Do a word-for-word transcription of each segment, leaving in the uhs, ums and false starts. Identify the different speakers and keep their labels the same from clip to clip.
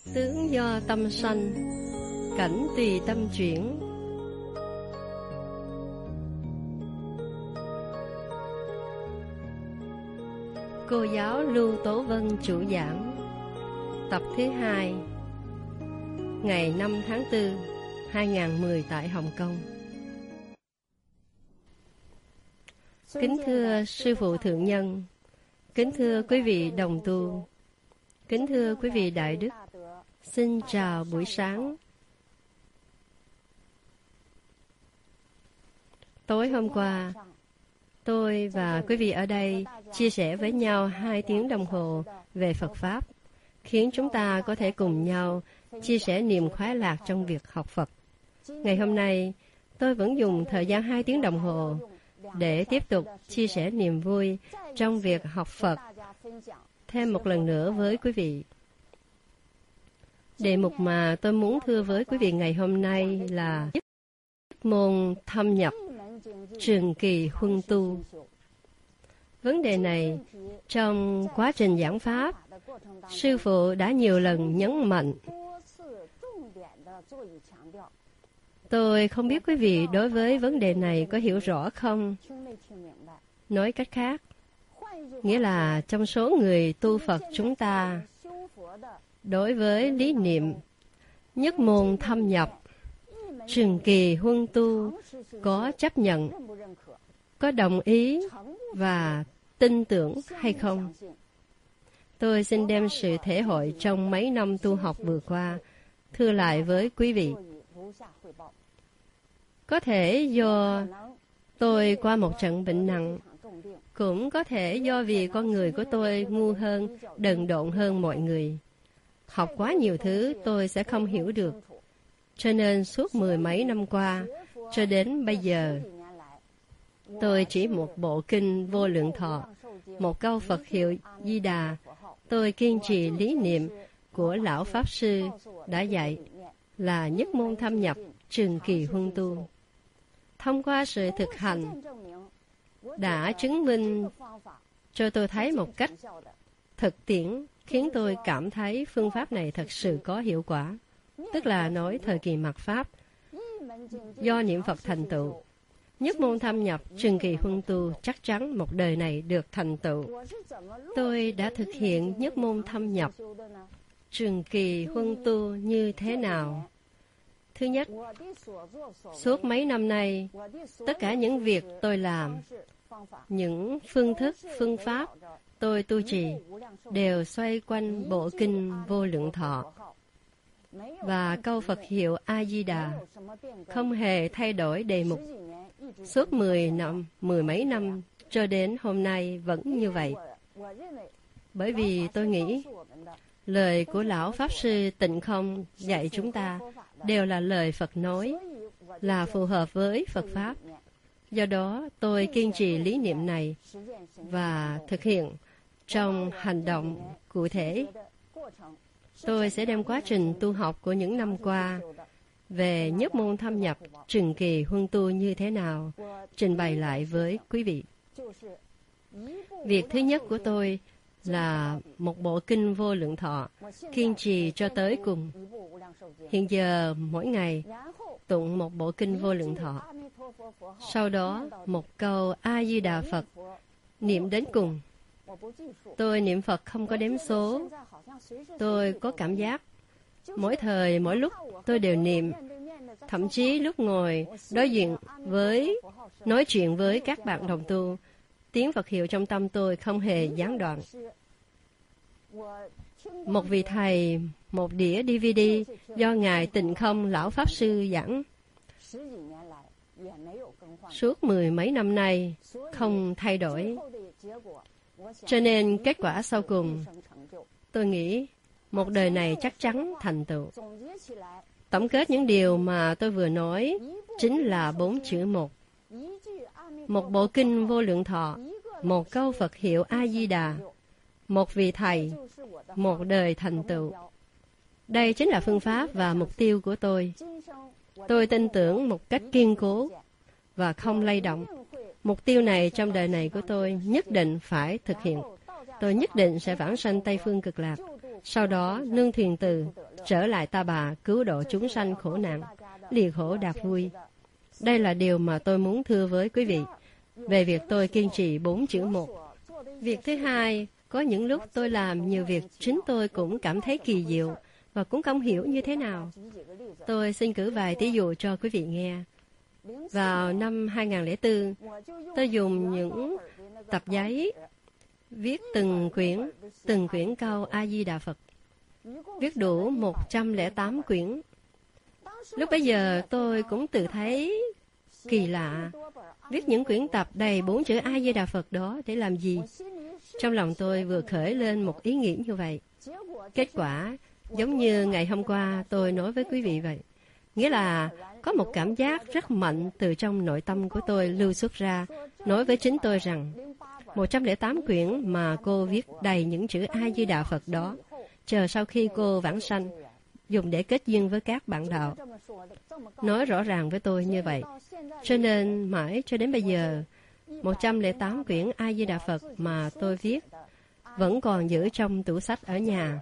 Speaker 1: Tướng do tâm sanh, cảnh tùy tâm chuyển. Cô giáo Lưu Tố Vân chủ giảng. Tập thứ hai, ngày năm tháng tư hai nghìn không trăm mười tại Hồng Kông. Kính thưa Sư Phụ Thượng Nhân, kính thưa quý vị đồng tu, kính thưa quý vị Đại Đức, xin chào buổi sáng. Tối hôm qua, tôi và quý vị ở đây chia sẻ với nhau hai tiếng đồng hồ về Phật Pháp, khiến chúng ta có thể cùng nhau chia sẻ niềm khoái lạc trong việc học Phật. Ngày hôm nay, tôi vẫn dùng thời gian hai tiếng đồng hồ để tiếp tục chia sẻ niềm vui trong việc học Phật thêm một lần nữa với quý vị. Đề mục mà tôi muốn thưa với quý vị ngày hôm nay là môn thâm nhập trường kỳ huân tu. Vấn đề này, trong quá trình giảng Pháp, Sư Phụ đã nhiều lần nhấn mạnh. Tôi không biết quý vị đối với vấn đề này có hiểu rõ không? Nói cách khác, nghĩa là trong số người tu Phật chúng ta, đối với lý niệm nhất môn thâm nhập, trường kỳ huân tu có chấp nhận, có đồng ý và tin tưởng hay không? Tôi xin đem sự thể hội trong mấy năm tu học vừa qua thưa lại với quý vị. Có thể do tôi qua một trận bệnh nặng, cũng có thể do vì con người của tôi ngu hơn, đần độn hơn mọi người. Học quá nhiều thứ tôi sẽ không hiểu được. Cho nên suốt mười mấy năm qua, cho đến bây giờ, tôi chỉ một bộ kinh Vô Lượng Thọ, một câu Phật hiệu Di Đà, tôi kiên trì lý niệm của Lão Pháp Sư đã dạy là nhất môn thâm nhập trường kỳ huân tu. Thông qua sự thực hành, đã chứng minh cho tôi thấy một cách thực tiễn, khiến tôi cảm thấy phương pháp này thật sự có hiệu quả. Tức là nói thời kỳ mạt Pháp, do niệm Phật thành tựu, nhất môn thâm nhập trường kỳ huân tu chắc chắn một đời này được thành tựu. Tôi đã thực hiện nhất môn thâm nhập trường kỳ huân tu như thế nào? Thứ nhất, suốt mấy năm nay, tất cả những việc tôi làm, những phương thức, phương pháp tôi tu trì đều xoay quanh bộ kinh Vô Lượng Thọ và câu Phật hiệu A-di-đà, không hề thay đổi đề mục. Suốt mười năm, mười mấy năm cho đến hôm nay vẫn như vậy. Bởi vì tôi nghĩ lời của Lão Pháp Sư Tịnh Không dạy chúng ta đều là lời Phật nói, là phù hợp với Phật Pháp. Do đó, tôi kiên trì lý niệm này và thực hiện trong hành động cụ thể. Tôi sẽ đem quá trình tu học của những năm qua về nhất môn thâm nhập trường kỳ huân tu như thế nào trình bày lại với quý vị. Việc thứ nhất của tôi là một bộ kinh Vô Lượng Thọ, kiên trì cho tới cùng. Hiện giờ mỗi ngày tụng một bộ kinh Vô Lượng Thọ, sau đó một câu A-di-đà Phật, niệm đến cùng. Tôi niệm Phật không có đếm số. Tôi có cảm giác mỗi thời mỗi lúc tôi đều niệm, thậm chí lúc ngồi đối diện với nói chuyện với các bạn đồng tu, tiếng Phật hiệu trong tâm tôi không hề gián đoạn. Một vị thầy, một đĩa đê vê đê do Ngài Tịnh Không Lão Pháp Sư giảng suốt mười mấy năm nay không thay đổi. Cho nên kết quả sau cùng, tôi nghĩ một đời này chắc chắn thành tựu. Tổng kết những điều mà tôi vừa nói chính là bốn chữ một. Một bộ kinh Vô Lượng Thọ, một câu Phật hiệu A-di-đà, một vị thầy, một đời thành tựu. Đây chính là phương pháp và mục tiêu của tôi. Tôi tin tưởng một cách kiên cố và không lay động. Mục tiêu này trong đời này của tôi nhất định phải thực hiện. Tôi nhất định sẽ vãng sanh Tây Phương Cực Lạc, sau đó nương thiền từ trở lại Ta Bà, cứu độ chúng sanh khổ nạn, lìa khổ đạt vui. Đây là điều mà tôi muốn thưa với quý vị về việc tôi kiên trì bốn chữ một. Việc thứ hai, có những lúc tôi làm nhiều việc chính tôi cũng cảm thấy kỳ diệu và cũng không hiểu như thế nào. Tôi xin cử vài ví dụ cho quý vị nghe. Vào năm hai không không bốn, tôi dùng những tập giấy viết từng quyển, từng quyển câu A-di-đà Phật, viết đủ một trăm lẻ tám quyển. Lúc bấy giờ tôi cũng tự thấy kỳ lạ, viết những quyển tập đầy bốn chữ A-di-đà Phật đó để làm gì? Trong lòng tôi vừa khởi lên một ý nghĩ như vậy. Kết quả, giống như ngày hôm qua tôi nói với quý vị vậy. Nghĩa là có một cảm giác rất mạnh từ trong nội tâm của tôi lưu xuất ra, nói với chính tôi rằng một trăm lẻ tám quyển mà cô viết đầy những chữ A-di-đà Phật đó, chờ sau khi cô vãng sanh, dùng để kết duyên với các bạn đạo. Nói rõ ràng với tôi như vậy. Cho nên mãi cho đến bây giờ, một trăm lẻ tám quyển A-di-đà Phật mà tôi viết vẫn còn giữ trong tủ sách ở nhà.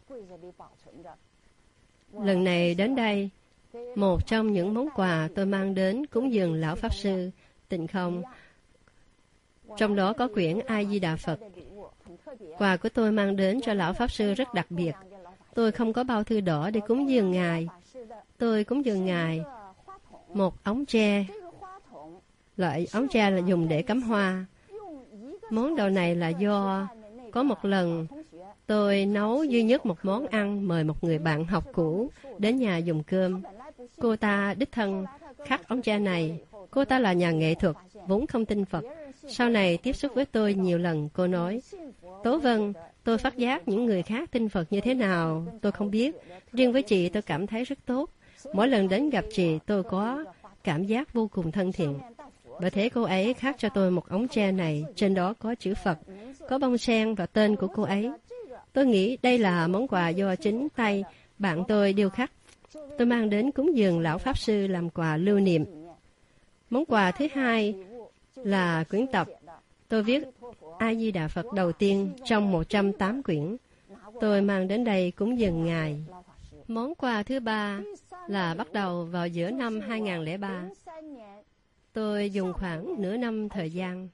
Speaker 1: Lần này đến đây, một trong những món quà tôi mang đến cúng dường Lão Pháp Sư Tịnh Không, trong đó có quyển A-di-đà Phật. Quà của tôi mang đến cho Lão Pháp Sư rất đặc biệt. Tôi không có bao thư đỏ để cúng dường Ngài. Tôi cúng dường Ngài một ống tre. Loại ống tre là dùng để cắm hoa. Món đồ này là do có một lần tôi nấu duy nhất một món ăn, mời một người bạn học cũ đến nhà dùng cơm. Cô ta đích thân khắc ống tre này. Cô ta là nhà nghệ thuật, vốn không tin Phật. Sau này tiếp xúc với tôi nhiều lần, cô nói: Tố Vân, tôi phát giác những người khác tin Phật như thế nào tôi không biết. Riêng với chị tôi cảm thấy rất tốt. Mỗi lần đến gặp chị tôi có cảm giác vô cùng thân thiện. Bởi thế cô ấy khắc cho tôi một ống tre này, trên đó có chữ Phật, có bông sen và tên của cô ấy. Tôi nghĩ đây là món quà do chính tay bạn tôi điêu khắc. Tôi mang đến cúng dường Lão Pháp Sư làm quà lưu niệm. Món quà thứ hai là quyển tập tôi viết A-di-đà Phật đầu tiên trong một trăm tám quyển. Tôi mang đến đây cúng dường Ngài. Món quà thứ ba là bắt đầu vào giữa năm hai không không ba. Tôi dùng khoảng nửa năm thời gian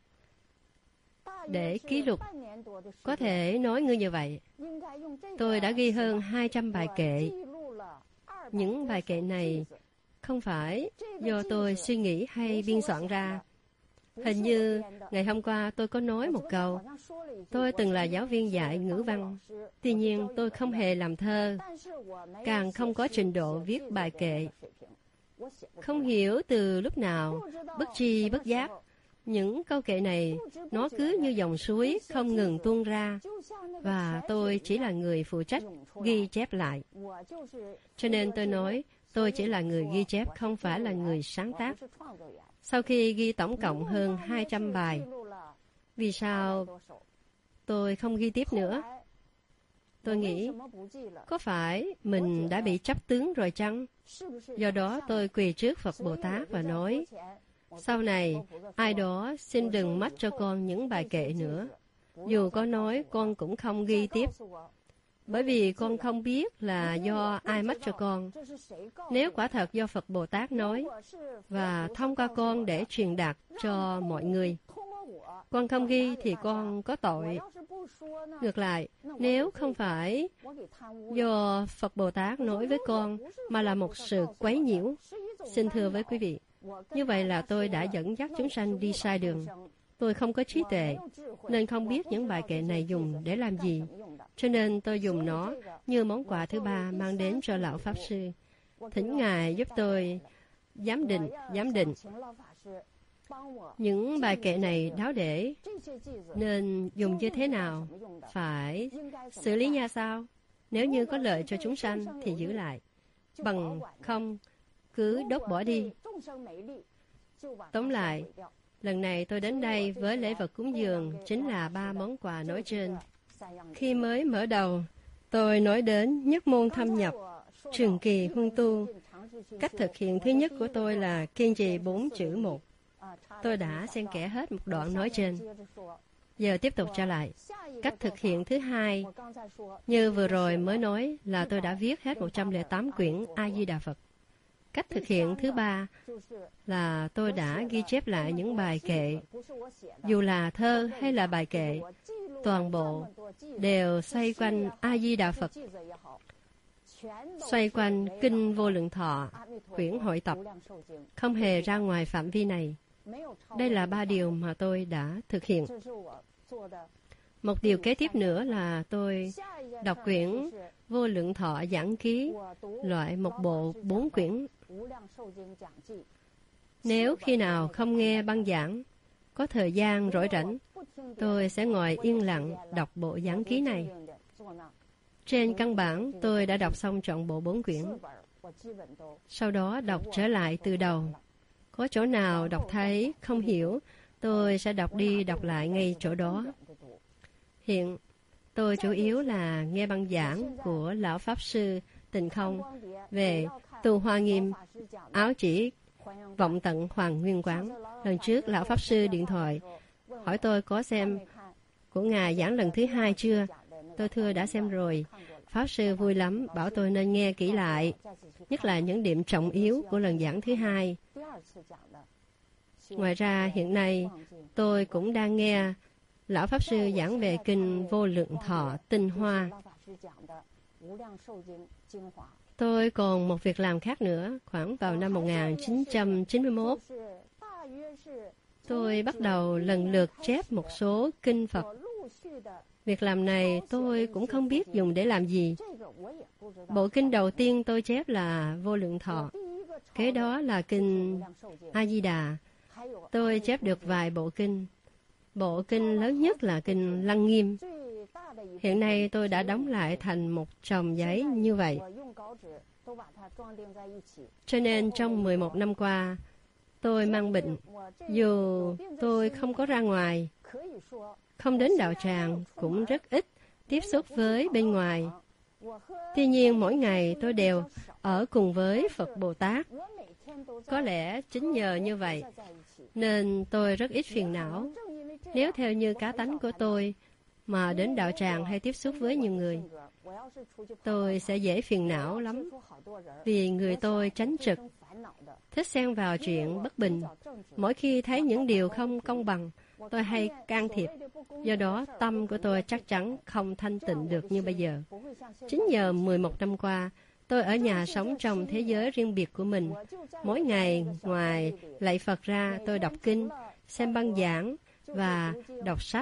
Speaker 1: để ký lục. Có thể nói như vậy. Tôi đã ghi hơn hai trăm bài kệ. Những bài kệ này không phải do tôi suy nghĩ hay biên soạn ra. Hình như ngày hôm qua tôi có nói một câu. Tôi từng là giáo viên dạy ngữ văn. Tuy nhiên tôi không hề làm thơ, càng không có trình độ viết bài kệ. Không hiểu từ lúc nào, bất tri bất giác, những câu kệ này nó cứ như dòng suối không ngừng tuôn ra, và tôi chỉ là người phụ trách ghi chép lại. Cho nên tôi nói tôi chỉ là người ghi chép, không phải là người sáng tác. Sau khi ghi tổng cộng hơn hai trăm bài, vì sao tôi không ghi tiếp nữa? Tôi nghĩ, có phải mình đã bị chấp tướng rồi chăng? Do đó tôi quỳ trước Phật Bồ Tát và nói, sau này, ai đó xin đừng mất cho con những bài kệ nữa. Dù có nói, con cũng không ghi tiếp. Bởi vì con không biết là do ai mất cho con. Nếu quả thật do Phật Bồ Tát nói, và thông qua con để truyền đạt cho mọi người, con không ghi thì con có tội. Ngược lại, nếu không phải do Phật Bồ Tát nói với con, mà là một sự quấy nhiễu, xin thưa với quý vị, như vậy là tôi đã dẫn dắt chúng sanh đi sai đường. Tôi không có trí tuệ, nên không biết những bài kệ này dùng để làm gì. Cho nên tôi dùng nó như món quà thứ ba mang đến cho Lão Pháp Sư. Thỉnh Ngài giúp tôi giám định, giám định những bài kệ này đáo để nên dùng như thế nào, phải xử lý ra sao. Nếu như có lợi cho chúng sanh thì giữ lại, bằng không cứ đốt bỏ đi. Tóm lại, lần này tôi đến đây với lễ vật cúng dường chính là ba món quà nói trên. Khi mới mở đầu, tôi nói đến nhất môn thâm nhập, trường kỳ huân tu. Cách thực hiện thứ nhất của tôi là kiên trì bốn chữ một. Tôi đã xen kẽ hết một đoạn nói trên. Giờ tiếp tục trở lại. Cách thực hiện thứ hai, như vừa rồi mới nói là tôi đã viết hết một trăm lẻ tám quyển A-di-đà Phật. Cách thực hiện thứ ba là tôi đã ghi chép lại những bài kệ, dù là thơ hay là bài kệ, toàn bộ đều xoay quanh A-di-đà Phật, xoay quanh Kinh Vô Lượng Thọ, quyển hội tập, không hề ra ngoài phạm vi này. Đây là ba điều mà tôi đã thực hiện. Một điều kế tiếp nữa là tôi đọc quyển Vô Lượng Thọ Giảng Ký, loại một bộ bốn quyển. Nếu khi nào không nghe băng giảng, có thời gian rỗi rảnh, tôi sẽ ngồi yên lặng đọc bộ giảng ký này. Trên căn bản, tôi đã đọc xong trọn bộ bốn quyển. Sau đó đọc trở lại từ đầu. Có chỗ nào đọc thấy không hiểu, tôi sẽ đọc đi đọc lại ngay chỗ đó. Hiện, tôi chủ yếu là nghe băng giảng của Lão Pháp Sư Tịnh Không về Tu Hoa Nghiêm, áo chỉ vọng tận Hoàng Nguyên Quán. Lần trước, Lão Pháp Sư điện thoại hỏi tôi có xem của Ngài giảng lần thứ hai chưa. Tôi thưa đã xem rồi. Pháp Sư vui lắm, bảo tôi nên nghe kỹ lại, nhất là những điểm trọng yếu của lần giảng thứ hai. Ngoài ra, hiện nay, tôi cũng đang nghe Lão Pháp Sư giảng về Kinh Vô Lượng Thọ Tinh Hoa. Tôi còn một việc làm khác nữa. Khoảng vào năm một nghìn chín trăm chín mươi mốt, tôi bắt đầu lần lượt chép một số kinh Phật. Việc làm này tôi cũng không biết dùng để làm gì. Bộ kinh đầu tiên tôi chép là Vô Lượng Thọ. Kế đó là kinh A-di-đà. Tôi chép được vài bộ kinh. Bộ kinh lớn nhất là kinh Lăng Nghiêm. Hiện nay tôi đã đóng lại thành một chồng giấy như vậy. Cho nên trong mười một năm qua, tôi mang bệnh. Dù tôi không có ra ngoài, không đến đạo tràng, cũng rất ít tiếp xúc với bên ngoài. Tuy nhiên mỗi ngày tôi đều ở cùng với Phật Bồ Tát. Có lẽ chính nhờ như vậy nên tôi rất ít phiền não. Nếu theo như cá tánh của tôi mà đến đạo tràng hay tiếp xúc với nhiều người, tôi sẽ dễ phiền não lắm. Vì người tôi tránh trực, thích xen vào chuyện bất bình. Mỗi khi thấy những điều không công bằng, tôi hay can thiệp. Do đó, tâm của tôi chắc chắn không thanh tịnh được như bây giờ. Chính nhờ mười một năm qua, tôi ở nhà sống trong thế giới riêng biệt của mình. Mỗi ngày, ngoài lạy Phật ra, tôi đọc kinh, xem băng giảng và đọc sách.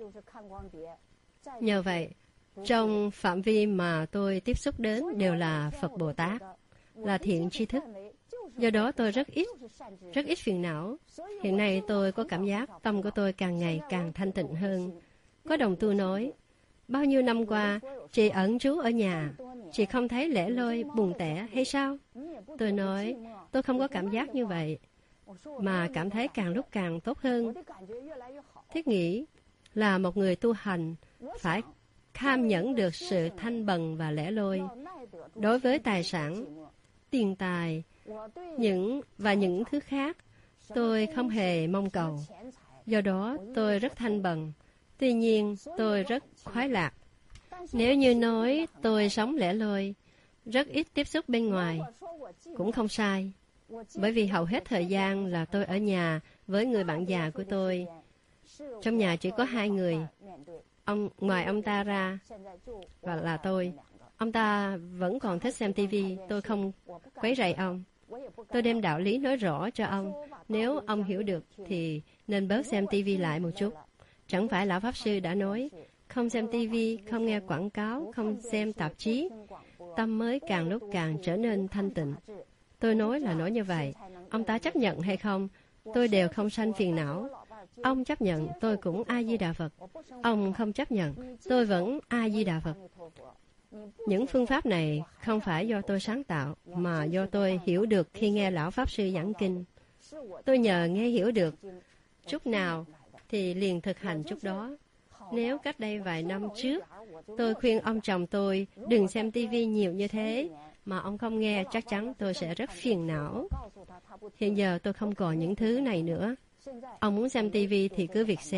Speaker 1: Nhờ vậy, trong phạm vi mà tôi tiếp xúc đến đều là Phật Bồ Tát, là thiện tri thức. Do đó tôi rất ít, rất ít phiền não. Hiện nay tôi có cảm giác tâm của tôi càng ngày càng thanh tịnh hơn. Có đồng tu nói, bao nhiêu năm qua, chị ẩn trú ở nhà, chị không thấy lẻ loi, buồn tẻ hay sao? Tôi nói, tôi không có cảm giác như vậy, mà cảm thấy càng lúc càng tốt hơn. Thiết nghĩ là một người tu hành phải kham nhẫn được sự thanh bần và lẻ loi. Đối với tài sản, tiền tài, những và những thứ khác, tôi không hề mong cầu. Do đó, tôi rất thanh bần. Tuy nhiên, tôi rất khoái lạc. Nếu như nói tôi sống lẻ loi, rất ít tiếp xúc bên ngoài, cũng không sai. Bởi vì hầu hết thời gian là tôi ở nhà với người bạn già của tôi. Trong nhà chỉ có hai người, ông ngoài ông ta ra và là tôi. Ông ta vẫn còn thích xem tivi, tôi không quấy rầy ông. Tôi đem đạo lý nói rõ cho ông. Nếu ông hiểu được thì nên bớt xem tivi lại một chút. Chẳng phải Lão Pháp Sư đã nói, không xem tivi, không nghe quảng cáo, không xem tạp chí, tâm mới càng lúc càng trở nên thanh tịnh. Tôi nói là nói như vậy. Ông ta chấp nhận hay không, tôi đều không sanh phiền não. Ông chấp nhận, tôi cũng A-di-đà Phật. Ông không chấp nhận, tôi vẫn A-di-đà Phật. Những phương pháp này không phải do tôi sáng tạo, mà do tôi hiểu được khi nghe Lão Pháp Sư giảng kinh. Tôi nhờ nghe hiểu được chút nào thì liền thực hành chút đó. Nếu cách đây vài năm trước, tôi khuyên ông chồng tôi đừng xem tivi nhiều như thế, mà ông không nghe, chắc chắn tôi sẽ rất phiền não. Hiện giờ tôi không còn những thứ này nữa. Ông muốn xem tivi thì cứ việc xem.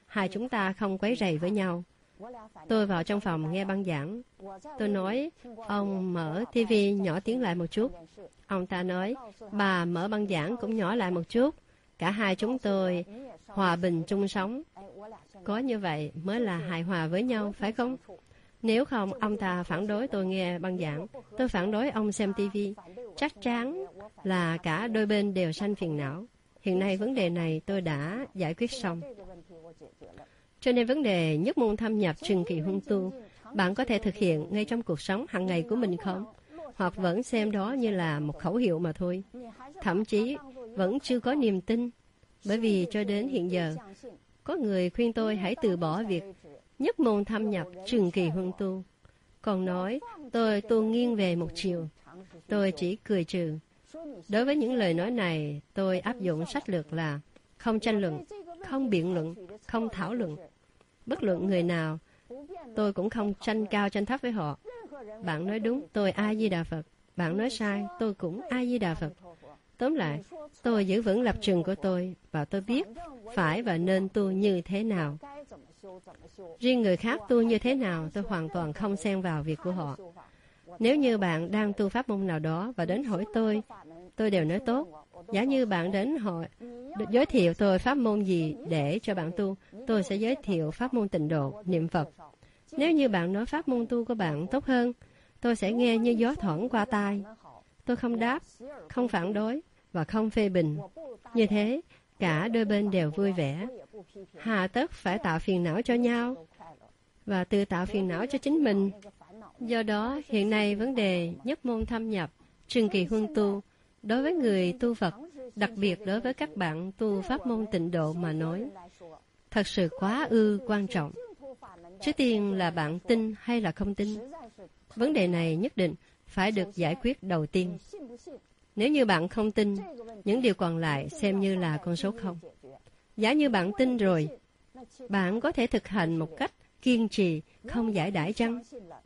Speaker 1: hai chúng ta không quấy rầy với nhau. Tôi vào trong phòng nghe băng giảng. Tôi nói, ông mở tivi nhỏ tiếng lại một chút. Ông ta nói, bà mở băng giảng cũng nhỏ lại một chút. Cả hai chúng tôi hòa bình chung sống. Có như vậy mới là hài hòa với nhau, phải không? Nếu không, ông ta phản đối tôi nghe băng giảng, tôi phản đối ông xem tivi. Chắc chắn là cả đôi bên đều sanh phiền não. Hiện nay vấn đề này tôi đã giải quyết xong. Cho nên vấn đề nhất môn thâm nhập trường kỳ huân tu, bạn có thể thực hiện ngay trong cuộc sống hàng ngày của mình không? Hoặc vẫn xem đó như là một khẩu hiệu mà thôi. Thậm chí vẫn chưa có niềm tin. Bởi vì cho đến hiện giờ, có người khuyên tôi hãy từ bỏ việc nhất môn thâm nhập trường kỳ huân tu. Còn nói tôi tu nghiêng về một chiều. Tôi chỉ cười trừ. Đối với những lời nói này, tôi áp dụng sách lược là không tranh luận, không biện luận, không thảo luận. Bất luận người nào, tôi cũng không tranh cao tranh thấp với họ. Bạn nói đúng, tôi A-di-đà Phật. Bạn nói sai, tôi cũng A-di-đà Phật. Tóm lại, tôi giữ vững lập trường của tôi và tôi biết phải và nên tu như thế nào. Riêng người khác tu như thế nào, tôi hoàn toàn không xen vào việc của họ. Nếu như bạn đang tu pháp môn nào đó và đến hỏi tôi, tôi đều nói tốt. Giả như bạn đến hỏi giới thiệu tôi pháp môn gì để cho bạn tu, tôi sẽ giới thiệu pháp môn tịnh độ, niệm Phật. Nếu như bạn nói pháp môn tu của bạn tốt hơn, tôi sẽ nghe như gió thoảng qua tai. Tôi không đáp, không phản đối và không phê bình. Như thế, cả đôi bên đều vui vẻ. Hà tất phải tạo phiền não cho nhau và tự tạo phiền não cho chính mình. Do đó, hiện nay vấn đề nhất môn thâm nhập, trường kỳ huân tu, đối với người tu Phật, đặc biệt đối với các bạn tu pháp môn tịnh độ mà nói, thật sự quá ư quan trọng. Trước tiên là bạn tin hay là không tin. Vấn đề này nhất định phải được giải quyết đầu tiên. Nếu như bạn không tin, những điều còn lại xem như là con số không. Giả như bạn tin rồi, bạn có thể thực hành một cách kiên trì, không giải đãi chăng?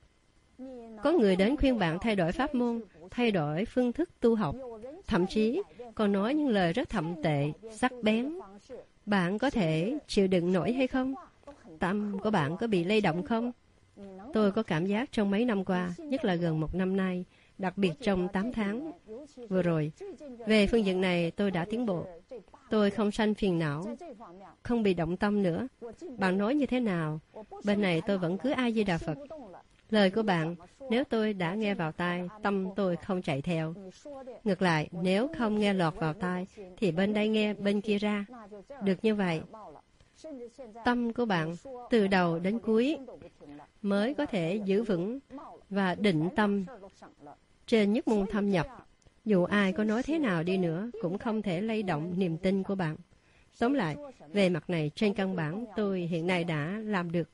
Speaker 1: Có người đến khuyên bạn thay đổi pháp môn, thay đổi phương thức tu học, thậm chí còn nói những lời rất thậm tệ, sắc bén. Bạn có thể chịu đựng nổi hay không? Tâm của bạn có bị lay động không? Tôi có cảm giác trong mấy năm qua, nhất là gần một năm nay, đặc biệt trong tám tháng vừa rồi, về phương diện này tôi đã tiến bộ. Tôi không sanh phiền não, không bị động tâm nữa. Bạn nói như thế nào? Bên này tôi vẫn cứ A-di-đà Phật. Lời của bạn, nếu tôi đã nghe vào tai, tâm tôi không chạy theo. Ngược lại, nếu không nghe lọt vào tai, thì bên đây nghe, bên kia ra. Được như vậy, tâm của bạn từ đầu đến cuối mới có thể giữ vững và định tâm trên nhất môn thâm nhập. Dù ai có nói thế nào đi nữa, cũng không thể lay động niềm tin của bạn. Tóm lại, về mặt này trên căn bản tôi hiện nay đã làm được.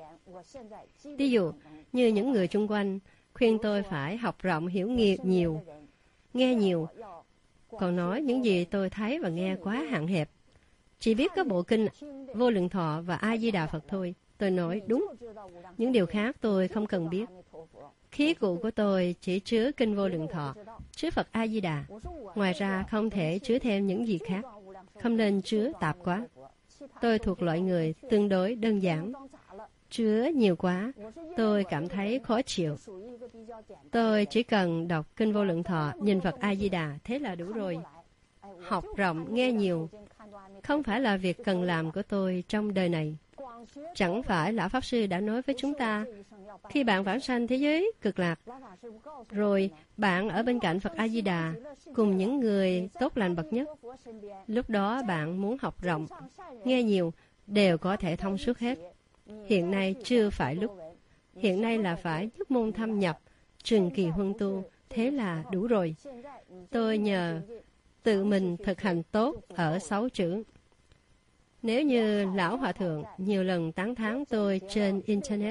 Speaker 1: Ví dụ, như những người chung quanh khuyên tôi phải học rộng hiểu nhiều, nghe nhiều, còn nói những gì tôi thấy và nghe quá hạn hẹp. Chỉ biết có bộ kinh Vô Lượng Thọ và A-di-đà Phật thôi. Tôi nói đúng. Những điều khác tôi không cần biết. Khí cụ của tôi chỉ chứa kinh Vô Lượng Thọ, chứa Phật A-di-đà. Ngoài ra không thể chứa thêm những gì khác. Không nên chứa tạp quá. Tôi thuộc loại người tương đối đơn giản. Chứa nhiều quá, tôi cảm thấy khó chịu. Tôi chỉ cần đọc kinh Vô Lượng Thọ, nhìn Phật A-di-đà, thế là đủ rồi. Học rộng, nghe nhiều, không phải là việc cần làm của tôi trong đời này. Chẳng phải Lão Pháp Sư đã nói với chúng ta, khi bạn vãng sanh thế giới cực lạc, rồi bạn ở bên cạnh Phật A-di-đà, cùng những người tốt lành bậc nhất. Lúc đó bạn muốn học rộng, nghe nhiều, đều có thể thông suốt hết. Hiện nay chưa phải lúc. Hiện nay là phải nhất môn thâm nhập, trường kỳ huân tu, thế là đủ rồi. Tôi nhờ tự mình thực hành tốt ở sáu chữ. Nếu như Lão Hòa Thượng nhiều lần tán thán tôi trên Internet,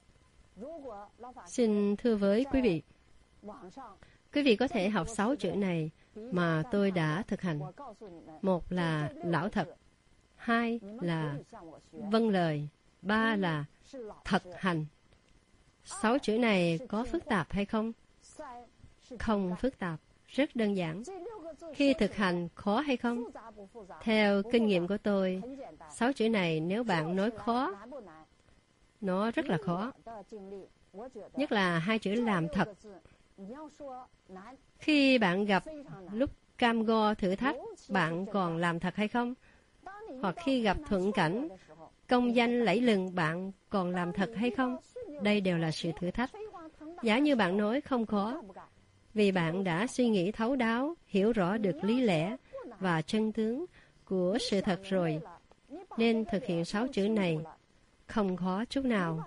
Speaker 1: xin thưa với quý vị, quý vị có thể học sáu chữ này mà tôi đã thực hành. Một là lão thật, hai là vâng lời, ba là thật hành. Sáu chữ này có phức tạp hay không? Không phức tạp. rất đơn giản. Khi thực hành khó hay không? Theo kinh nghiệm của tôi, sáu chữ này nếu bạn nói khó, nó rất là khó. Nhất là hai chữ làm thật. Khi bạn gặp lúc cam go thử thách, bạn còn làm thật hay không? Hoặc khi gặp thuận cảnh, công danh lẫy lừng, bạn còn làm thật hay không? Đây đều là sự thử thách. Giả như bạn nói không khó, vì bạn đã suy nghĩ thấu đáo, hiểu rõ được lý lẽ và chân tướng của sự thật rồi, nên thực hiện sáu chữ này không khó chút nào.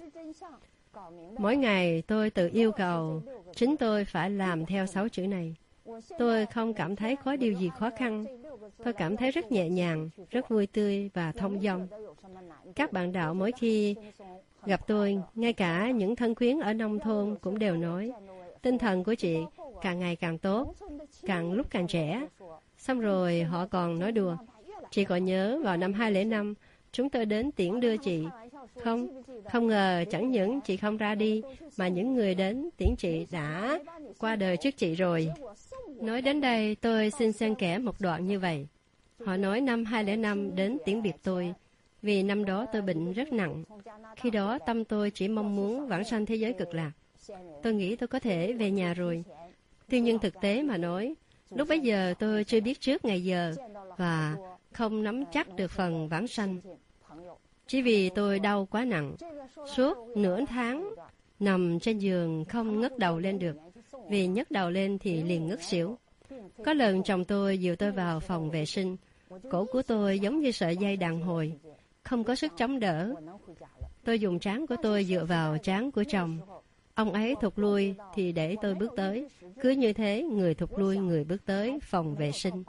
Speaker 1: Mỗi ngày tôi tự yêu cầu chính tôi phải làm theo sáu chữ này. Tôi không cảm thấy có điều gì khó khăn. Tôi cảm thấy rất nhẹ nhàng, rất vui tươi và thông dong. Các bạn đạo mỗi khi gặp tôi, ngay cả những thân quyến ở nông thôn cũng đều nói, tinh thần của chị càng ngày càng tốt, càng lúc càng trẻ. Xong rồi họ còn nói đùa, chị còn nhớ vào năm hai không không năm, chúng tôi đến tiễn đưa chị. Không, không ngờ chẳng những chị không ra đi, mà những người đến tiễn chị đã qua đời trước chị rồi. Nói đến đây, tôi xin xen kẽ một đoạn như vậy. Họ nói năm hai không không năm đến tiễn biệt tôi, vì năm đó tôi bệnh rất nặng. Khi đó tâm tôi chỉ mong muốn vãng sanh thế giới cực lạc. Tôi nghĩ tôi có thể về nhà rồi. Tuy nhiên thực tế mà nói, lúc bấy giờ tôi chưa biết trước ngày giờ và không nắm chắc được phần vãng sanh. Chỉ vì tôi đau quá nặng, suốt nửa tháng nằm trên giường không ngất đầu lên được, vì nhấc đầu lên thì liền ngất xỉu. Có lần chồng tôi dìu tôi vào phòng vệ sinh, cổ của tôi giống như sợi dây đàn hồi, không có sức chống đỡ. Tôi dùng trán của tôi dựa vào trán của chồng. Ông ấy thụt lui thì để tôi bước tới. Cứ như thế, người thụt lui, người bước tới phòng vệ sinh.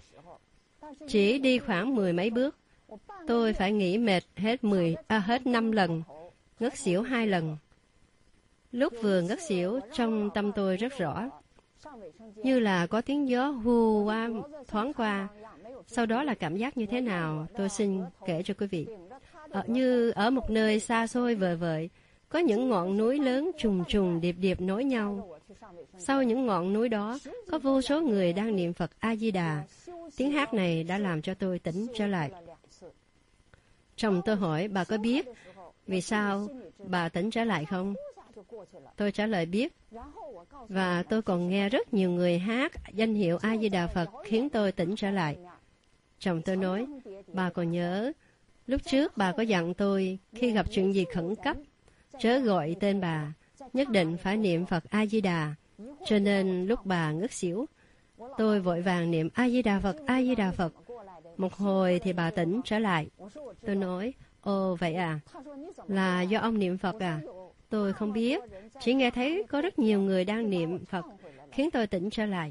Speaker 1: Chỉ đi khoảng mười mấy bước, tôi phải nghỉ mệt hết mười, à, hết năm lần, ngất xỉu hai lần. Lúc vừa ngất xỉu, trong tâm tôi rất rõ, như là có tiếng gió hù qua thoáng qua. Sau đó là cảm giác như thế nào, tôi xin kể cho quý vị. Ở, như ở một nơi xa xôi vời vợi, có những ngọn núi lớn trùng trùng điệp điệp nối nhau. Sau những ngọn núi đó, có vô số người đang niệm Phật A-di-đà. Tiếng hát này đã làm cho tôi tỉnh trở lại. Chồng tôi hỏi, bà có biết vì sao bà tỉnh trở lại không? Tôi trả lời biết. Và tôi còn nghe rất nhiều người hát danh hiệu A-di-đà Phật khiến tôi tỉnh trở lại. Chồng tôi nói, bà còn nhớ, lúc trước bà có dặn tôi khi gặp chuyện gì khẩn cấp, chớ gọi tên bà, nhất định phải niệm Phật A-di-đà. Cho nên lúc bà ngất xỉu, tôi vội vàng niệm A-di-đà Phật, A-di-đà Phật. Một hồi thì bà tỉnh trở lại. Tôi nói, ồ vậy à, là do ông niệm Phật à? Tôi không biết, chỉ nghe thấy có rất nhiều người đang niệm Phật, khiến tôi tỉnh trở lại.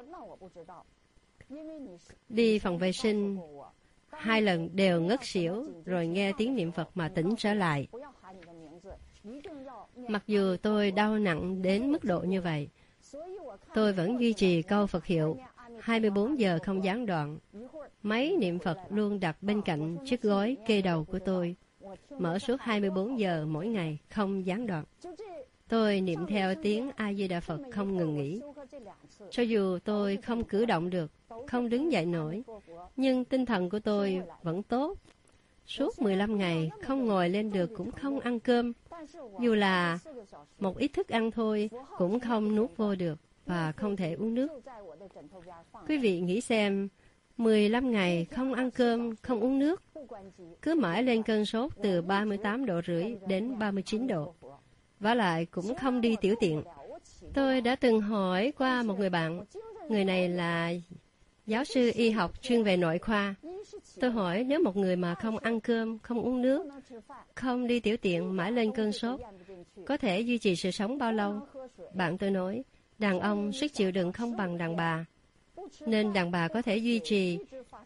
Speaker 1: Đi phòng vệ sinh, hai lần đều ngất xỉu, rồi nghe tiếng niệm Phật mà tỉnh trở lại. Mặc dù tôi đau nặng đến mức độ như vậy, tôi vẫn duy trì câu Phật hiệu hai mươi bốn giờ không gián đoạn. Máy niệm Phật luôn đặt bên cạnh chiếc gối kê đầu của tôi, mở suốt hai mươi bốn giờ mỗi ngày không gián đoạn. Tôi niệm theo tiếng A-di-đà Phật không ngừng nghỉ. Cho dù tôi không cử động được, không đứng dậy nổi, nhưng tinh thần của tôi vẫn tốt. Suốt mười lăm ngày, không ngồi lên được cũng không ăn cơm. Dù là một ít thức ăn thôi, cũng không nuốt vô được và không thể uống nước. Quý vị nghĩ xem, mười lăm ngày không ăn cơm, không uống nước, cứ mãi lên cơn sốt từ ba mươi tám độ rưỡi đến ba mươi chín độ. Vả lại cũng không đi tiểu tiện. Tôi đã từng hỏi qua một người bạn, người này là giáo sư y học chuyên về nội khoa. Tôi hỏi nếu một người mà không ăn cơm, không uống nước, không đi tiểu tiện, mãi lên cơn sốt, có thể duy trì sự sống bao lâu? Bạn tôi nói, đàn ông sức chịu đựng không bằng đàn bà, nên đàn bà có thể duy trì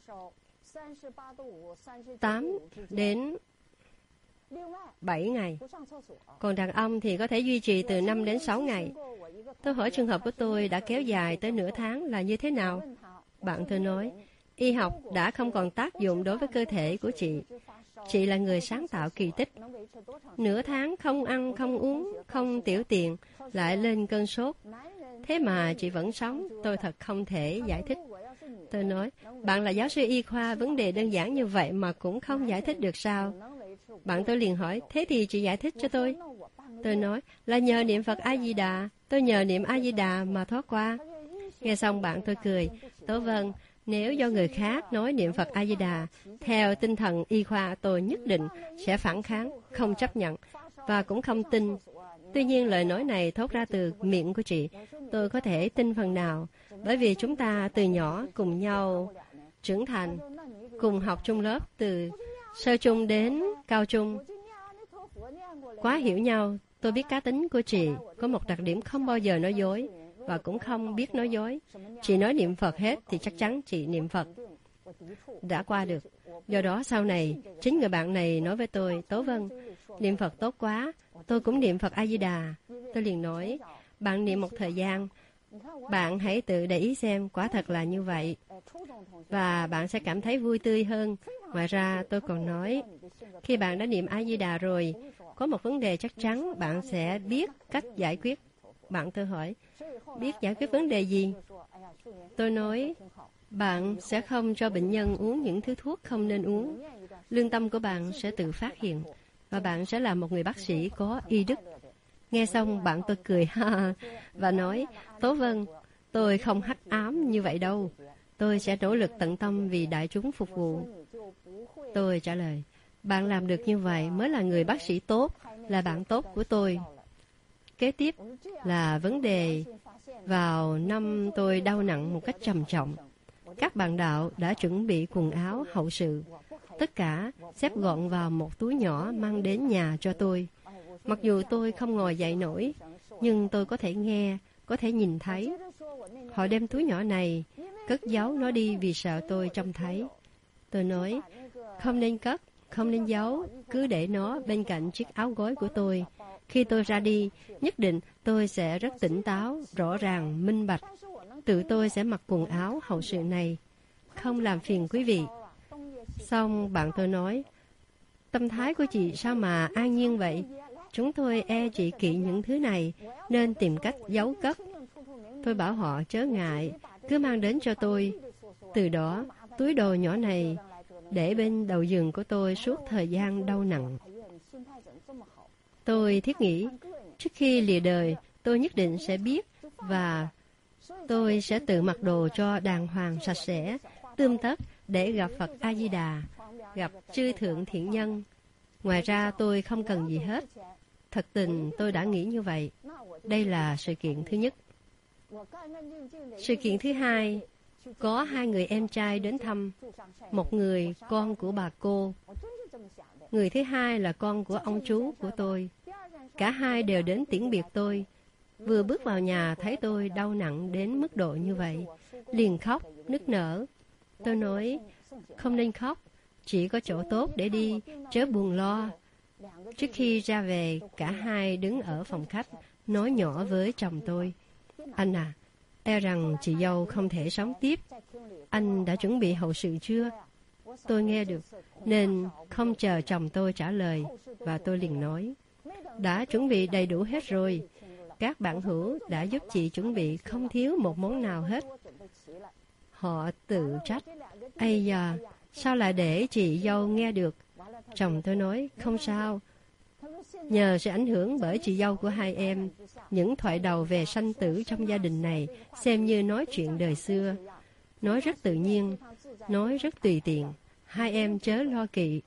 Speaker 1: tám đến bảy ngày, còn đàn ông thì có thể duy trì từ năm đến sáu ngày. Tôi hỏi trường hợp của tôi đã kéo dài tới nửa tháng là như thế nào? Bạn tôi nói, y học đã không còn tác dụng đối với cơ thể của chị. Chị là người sáng tạo kỳ tích. Nửa tháng không ăn, không uống, không tiểu tiện, lại lên cơn sốt. thế mà chị vẫn sống, tôi thật không thể giải thích. Tôi nói, bạn là giáo sư y khoa, vấn đề đơn giản như vậy mà cũng không giải thích được sao? Bạn tôi liền hỏi, thế thì chị giải thích cho tôi. Tôi nói, là nhờ niệm Phật A-di-đà, tôi nhờ niệm A-di-đà mà thoát qua. Nghe xong bạn tôi cười, Tố Vân, nếu do người khác nói niệm Phật A-di-đà, theo tinh thần y khoa tôi nhất định sẽ phản kháng, không chấp nhận, và cũng không tin. Tuy nhiên lời nói này thốt ra từ miệng của chị, tôi có thể tin phần nào, bởi vì chúng ta từ nhỏ cùng nhau trưởng thành, cùng học chung lớp từ sơ trung đến cao trung. Quá hiểu nhau, tôi biết cá tính của chị có một đặc điểm không bao giờ nói dối, và cũng không biết nói dối. Chị nói niệm Phật hết thì chắc chắn chị niệm Phật. Đã qua được. Do đó sau này, chính người bạn này nói với tôi, Tố Vân, niệm Phật tốt quá, tôi cũng niệm Phật A-di-đà. Tôi liền nói, bạn niệm một thời gian, bạn hãy tự để ý xem quả thật là như vậy, và bạn sẽ cảm thấy vui tươi hơn. Ngoài ra tôi còn nói, khi bạn đã niệm A-di-đà rồi, có một vấn đề chắc chắn bạn sẽ biết cách giải quyết. Bạn tôi hỏi, biết giải quyết vấn đề gì? Tôi nói, bạn sẽ không cho bệnh nhân uống những thứ thuốc không nên uống. Lương tâm của bạn sẽ tự phát hiện, và bạn sẽ là một người bác sĩ có y đức. Nghe xong bạn tôi cười ha và nói, Tố Vân, tôi không hắc ám như vậy đâu. Tôi sẽ nỗ lực tận tâm vì đại chúng phục vụ. Tôi trả lời, bạn làm được như vậy mới là người bác sĩ tốt, là bạn tốt của tôi. Kế tiếp là vấn đề vào năm tôi đau nặng một cách trầm trọng. Các bạn đạo đã chuẩn bị quần áo hậu sự. Tất cả xếp gọn vào một túi nhỏ mang đến nhà cho tôi. Mặc dù tôi không ngồi dậy nổi, nhưng tôi có thể nghe, có thể nhìn thấy. Họ đem túi nhỏ này, cất giấu nó đi vì sợ tôi trông thấy. Tôi nói, không nên cất, không nên giấu, cứ để nó bên cạnh chiếc áo gối của tôi. Khi tôi ra đi, nhất định tôi sẽ rất tỉnh táo, rõ ràng, minh bạch. Tự tôi sẽ mặc quần áo hậu sự này, không làm phiền quý vị. Xong bạn tôi nói, tâm thái của chị sao mà an nhiên vậy? Chúng tôi e chị kỵ những thứ này, nên tìm cách giấu cất. Tôi bảo họ chớ ngại, cứ mang đến cho tôi. Từ đó, túi đồ nhỏ này để bên đầu giường của tôi suốt thời gian đau nặng. Tôi thiết nghĩ, trước khi lìa đời, tôi nhất định sẽ biết, và tôi sẽ tự mặc đồ cho đàng hoàng sạch sẽ, tươm tất để gặp Phật A-di-đà, gặp chư thượng thiện nhân. Ngoài ra tôi không cần gì hết. Thật tình tôi đã nghĩ như vậy. Đây là sự kiện thứ nhất. Sự kiện thứ hai, có hai người em trai đến thăm. Một người con của bà cô, người thứ hai là con của ông chú của tôi. Cả hai đều đến tiễn biệt tôi. Vừa bước vào nhà thấy tôi đau nặng đến mức độ như vậy, liền khóc, nức nở. Tôi nói, không nên khóc, chỉ có chỗ tốt để đi, chớ buồn lo. Trước khi ra về, cả hai đứng ở phòng khách, nói nhỏ với chồng tôi, anh à, e rằng chị dâu không thể sống tiếp. Anh đã chuẩn bị hậu sự chưa? Tôi nghe được, nên không chờ chồng tôi trả lời, và tôi liền nói, đã chuẩn bị đầy đủ hết rồi. Các bạn hữu đã giúp chị chuẩn bị không thiếu một món nào hết. Họ tự trách, ây da, sao lại để chị dâu nghe được? Chồng tôi nói, không sao. Nhờ sự ảnh hưởng bởi chị dâu của hai em, những thoại đầu về sanh tử trong gia đình này xem như nói chuyện đời xưa. Nói rất tự nhiên, nói rất tùy tiện. Hai em chớ lo kỵ.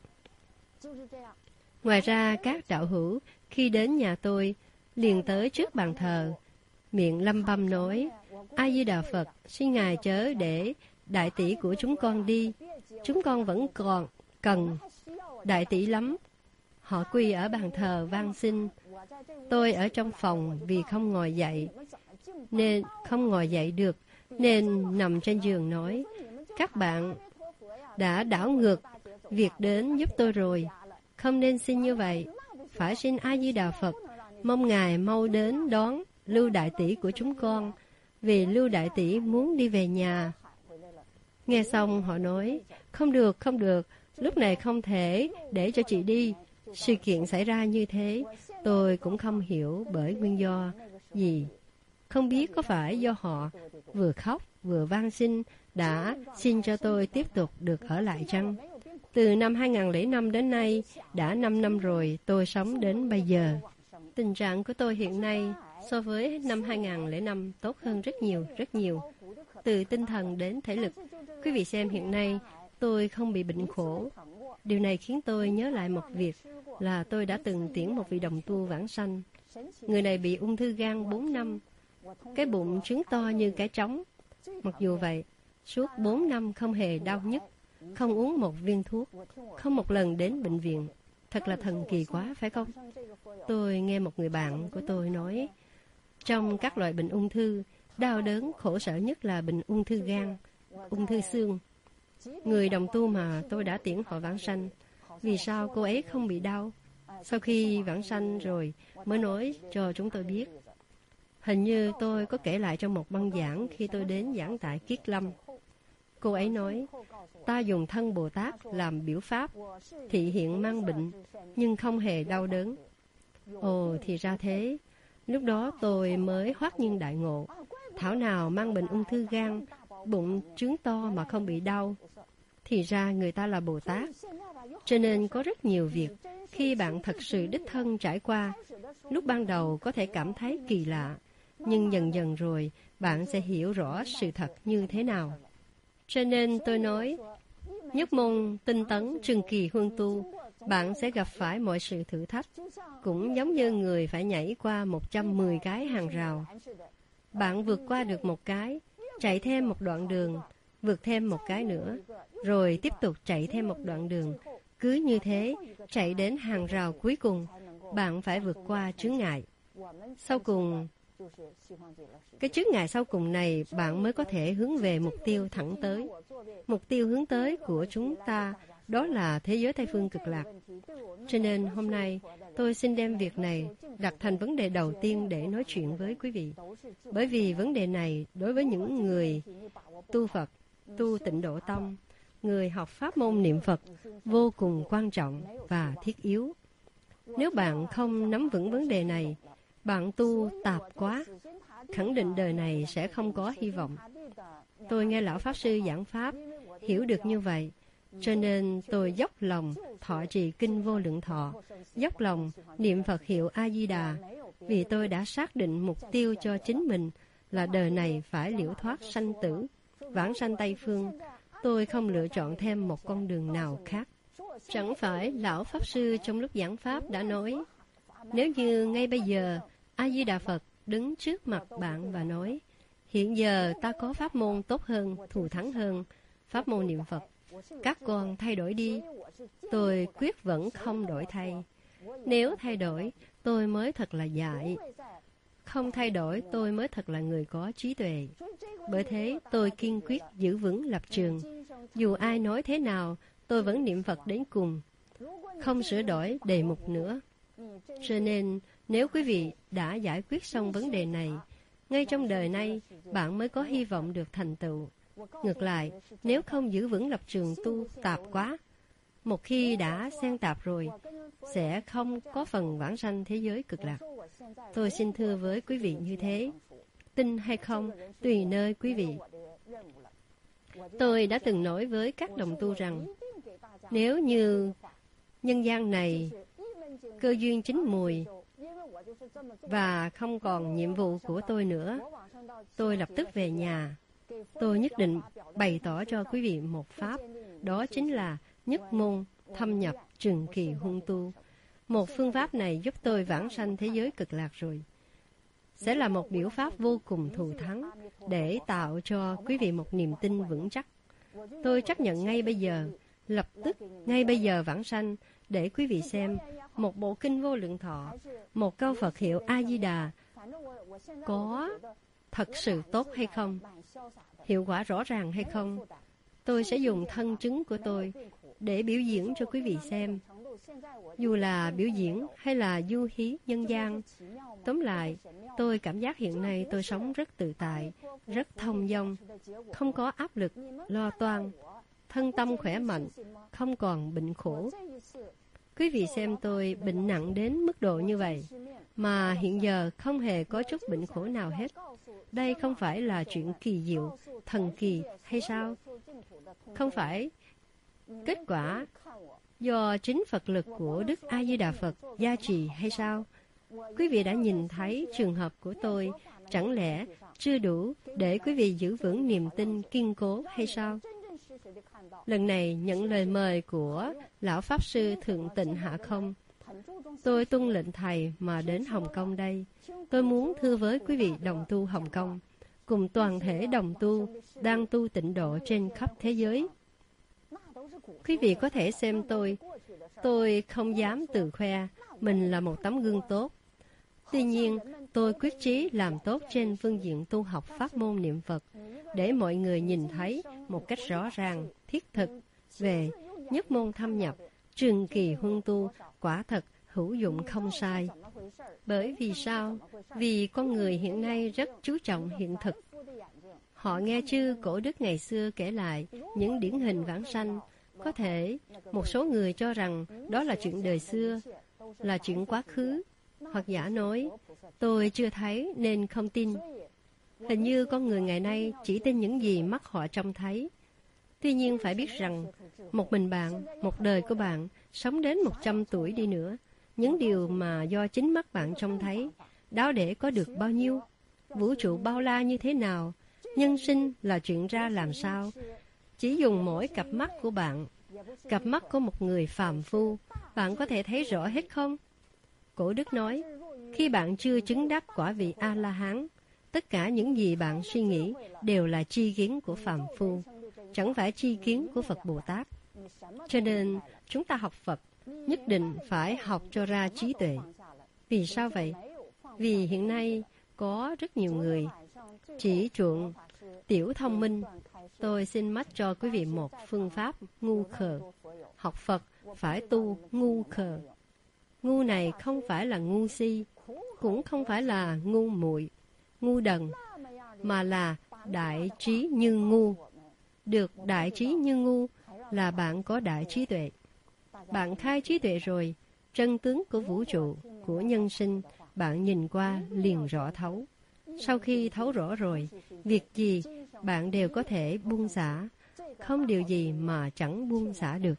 Speaker 1: Ngoài ra, các đạo hữu khi đến nhà tôi liền tới trước bàn thờ, miệng lăm băm nói, A-di-đà Phật, xin Ngài chớ để đại tỷ của chúng con đi. Chúng con vẫn còn cần đại tỷ lắm. Họ quỳ ở bàn thờ van xin. Tôi ở trong phòng vì không ngồi dậy, nên không ngồi dậy được, nên nằm trên giường nói, các bạn đã đảo ngược việc đến giúp tôi rồi. Không nên xin như vậy, phải xin A-di-đà Phật, mong Ngài mau đến đón Lưu đại tỷ của chúng con, vì Lưu đại tỷ muốn đi về nhà. Nghe xong họ nói, không được, không được, lúc này không thể để cho chị đi. Sự kiện xảy ra như thế, tôi cũng không hiểu bởi nguyên do gì. Không biết có phải do họ vừa khóc vừa van xin đã xin cho tôi tiếp tục được ở lại chăng? Từ năm hai không không năm đến nay, đã năm năm rồi tôi sống đến bây giờ. Tình trạng của tôi hiện nay so với năm hai không không năm tốt hơn rất nhiều, rất nhiều. Từ tinh thần đến thể lực. Quý vị xem hiện nay, tôi không bị bệnh khổ. Điều này khiến tôi nhớ lại một việc là tôi đã từng tiễn một vị đồng tu vãng sanh. Người này bị ung thư gan bốn năm. Cái bụng trứng to như cái trống. Mặc dù vậy, suốt bốn năm không hề đau nhức, không uống một viên thuốc, không một lần đến bệnh viện. Thật là thần kỳ quá, phải không? Tôi nghe một người bạn của tôi nói, trong các loại bệnh ung thư, đau đớn khổ sở nhất là bệnh ung thư gan, ung thư xương. Người đồng tu mà tôi đã tiễn họ vãng sanh, vì sao cô ấy không bị đau? Sau khi vãng sanh rồi mới nói cho chúng tôi biết. Hình như tôi có kể lại trong một băng giảng khi tôi đến giảng tại Kiết Lâm. Cô ấy nói, ta dùng thân Bồ Tát làm biểu pháp, thị hiện mang bệnh, nhưng không hề đau đớn. Ồ, thì ra thế. Lúc đó tôi mới hoát nhiên đại ngộ. Thảo nào mang bệnh ung thư gan, bụng trướng to mà không bị đau. Thì ra người ta là Bồ Tát. Cho nên có rất nhiều việc, khi bạn thật sự đích thân trải qua, lúc ban đầu có thể cảm thấy kỳ lạ, nhưng dần dần rồi bạn sẽ hiểu rõ sự thật như thế nào. Cho nên tôi nói, nhất môn tinh tấn trường kỳ huân tu, bạn sẽ gặp phải mọi sự thử thách, cũng giống như người phải nhảy qua một trăm mười cái hàng rào. Bạn vượt qua được một cái, chạy thêm một đoạn đường, vượt thêm một cái nữa, rồi tiếp tục chạy thêm một đoạn đường. Cứ như thế, chạy đến hàng rào cuối cùng, bạn phải vượt qua chướng ngại. Sau cùng, cái chướng ngại sau cùng này bạn mới có thể hướng về mục tiêu thẳng tới. Mục tiêu hướng tới của chúng ta đó là thế giới Tây Phương Cực Lạc. Cho nên hôm nay tôi xin đem việc này đặt thành vấn đề đầu tiên để nói chuyện với quý vị. Bởi vì vấn đề này đối với những người tu Phật, tu Tịnh Độ Tông, người học pháp môn niệm Phật vô cùng quan trọng và thiết yếu. Nếu bạn không nắm vững vấn đề này, bạn tu tạp quá, khẳng định đời này sẽ không có hy vọng. Tôi nghe Lão Pháp Sư giảng Pháp, hiểu được như vậy, cho nên tôi dốc lòng thọ trì kinh Vô Lượng Thọ, dốc lòng niệm Phật hiệu A-di-đà, vì tôi đã xác định mục tiêu cho chính mình là đời này phải liễu thoát sanh tử, vãng sanh Tây Phương. Tôi không lựa chọn thêm một con đường nào khác. Chẳng phải Lão Pháp Sư trong lúc giảng Pháp đã nói, nếu như ngay bây giờ A-di-đà Phật đứng trước mặt bạn và nói, hiện giờ ta có pháp môn tốt hơn, thù thắng hơn, pháp môn niệm Phật, các con thay đổi đi. Tôi quyết vẫn không đổi thay. Nếu thay đổi, tôi mới thật là dại. Không thay đổi, tôi mới thật là người có trí tuệ. Bởi thế, tôi kiên quyết giữ vững lập trường. Dù ai nói thế nào, tôi vẫn niệm Phật đến cùng, không sửa đổi đề mục nữa. Cho nên, nếu quý vị đã giải quyết xong vấn đề này, ngay trong đời này, bạn mới có hy vọng được thành tựu. Ngược lại, nếu không giữ vững lập trường tu tạp quá, một khi đã xen tạp rồi, sẽ không có phần vãng sanh thế giới cực lạc. Tôi xin thưa với quý vị như thế, tin hay không, tùy nơi quý vị. Tôi đã từng nói với các đồng tu rằng, nếu như nhân gian này cơ duyên chín mùi và không còn nhiệm vụ của tôi nữa, tôi lập tức về nhà. Tôi nhất định bày tỏ cho quý vị một pháp, đó chính là nhất môn thâm nhập trường kỳ huân tu. Một phương pháp này giúp tôi vãng sanh thế giới cực lạc rồi. Sẽ là một biểu pháp vô cùng thù thắng để tạo cho quý vị một niềm tin vững chắc. Tôi chấp nhận ngay bây giờ, lập tức ngay bây giờ vãng sanh để quý vị xem một bộ kinh Vô Lượng Thọ, một câu Phật hiệu A-di-đà có thật sự tốt hay không, hiệu quả rõ ràng hay không. Tôi sẽ dùng thân chứng của tôi để biểu diễn cho quý vị xem. Dù là biểu diễn hay là du hí nhân gian, tóm lại, tôi cảm giác hiện nay tôi sống rất tự tại, rất thông dong, không có áp lực, lo toan, thân tâm khỏe mạnh, không còn bệnh khổ. Quý vị xem tôi bệnh nặng đến mức độ như vậy, mà hiện giờ không hề có chút bệnh khổ nào hết. Đây không phải là chuyện kỳ diệu, thần kỳ hay sao? Không phải kết quả do chính Phật lực của Đức A-di-đà Phật gia trì hay sao? Quý vị đã nhìn thấy trường hợp của tôi, chẳng lẽ chưa đủ để quý vị giữ vững niềm tin kiên cố hay sao? Lần này nhận lời mời của Lão Pháp Sư Thượng Tịnh Hạ Không. Tôi tuân lệnh Thầy mà đến Hồng Kông đây. Tôi muốn thưa với quý vị đồng tu Hồng Kông, cùng toàn thể đồng tu đang tu tịnh độ trên khắp thế giới. Quý vị có thể xem tôi, tôi không dám tự khoe mình là một tấm gương tốt. Tuy nhiên, tôi quyết chí làm tốt trên phương diện tu học pháp môn niệm Phật, để mọi người nhìn thấy một cách rõ ràng, thiết thực về nhất môn thâm nhập, trường kỳ huân tu, quả thật hữu dụng không sai. Bởi vì sao? Vì con người hiện nay rất chú trọng hiện thực. Họ nghe chư cổ đức ngày xưa kể lại những điển hình vãng sanh. Có thể một số người cho rằng đó là chuyện đời xưa, là chuyện quá khứ, hoặc giả nói tôi chưa thấy nên không tin. Hình như con người ngày nay chỉ tin những gì mắt họ trông thấy. Tuy nhiên phải biết rằng một mình bạn, một đời của bạn sống đến một trăm tuổi đi nữa, những điều mà do chính mắt bạn trông thấy, đó để có được bao nhiêu? Vũ trụ bao la như thế nào? Nhân sinh là chuyện ra làm sao? Chỉ dùng mỗi cặp mắt của bạn, cặp mắt của một người phàm phu, bạn có thể thấy rõ hết không? Cổ đức nói, khi bạn chưa chứng đắc quả vị A-la-hán, tất cả những gì bạn suy nghĩ đều là tri kiến của phàm phu, chẳng phải tri kiến của Phật Bồ Tát. Cho nên, chúng ta học Phật, nhất định phải học cho ra trí tuệ. Vì sao vậy? Vì hiện nay có rất nhiều người chỉ chuộng tiểu thông minh. Tôi xin mách cho quý vị một phương pháp ngu khờ. Học Phật phải tu ngu khờ. Ngu này không phải là ngu si, cũng không phải là ngu muội, ngu đần, mà là đại trí như ngu. Được đại trí như ngu là bạn có đại trí tuệ. Bạn khai trí tuệ rồi, chân tướng của vũ trụ, của nhân sinh, bạn nhìn qua liền rõ thấu. Sau khi thấu rõ rồi, việc gì bạn đều có thể buông xả, không điều gì mà chẳng buông xả được.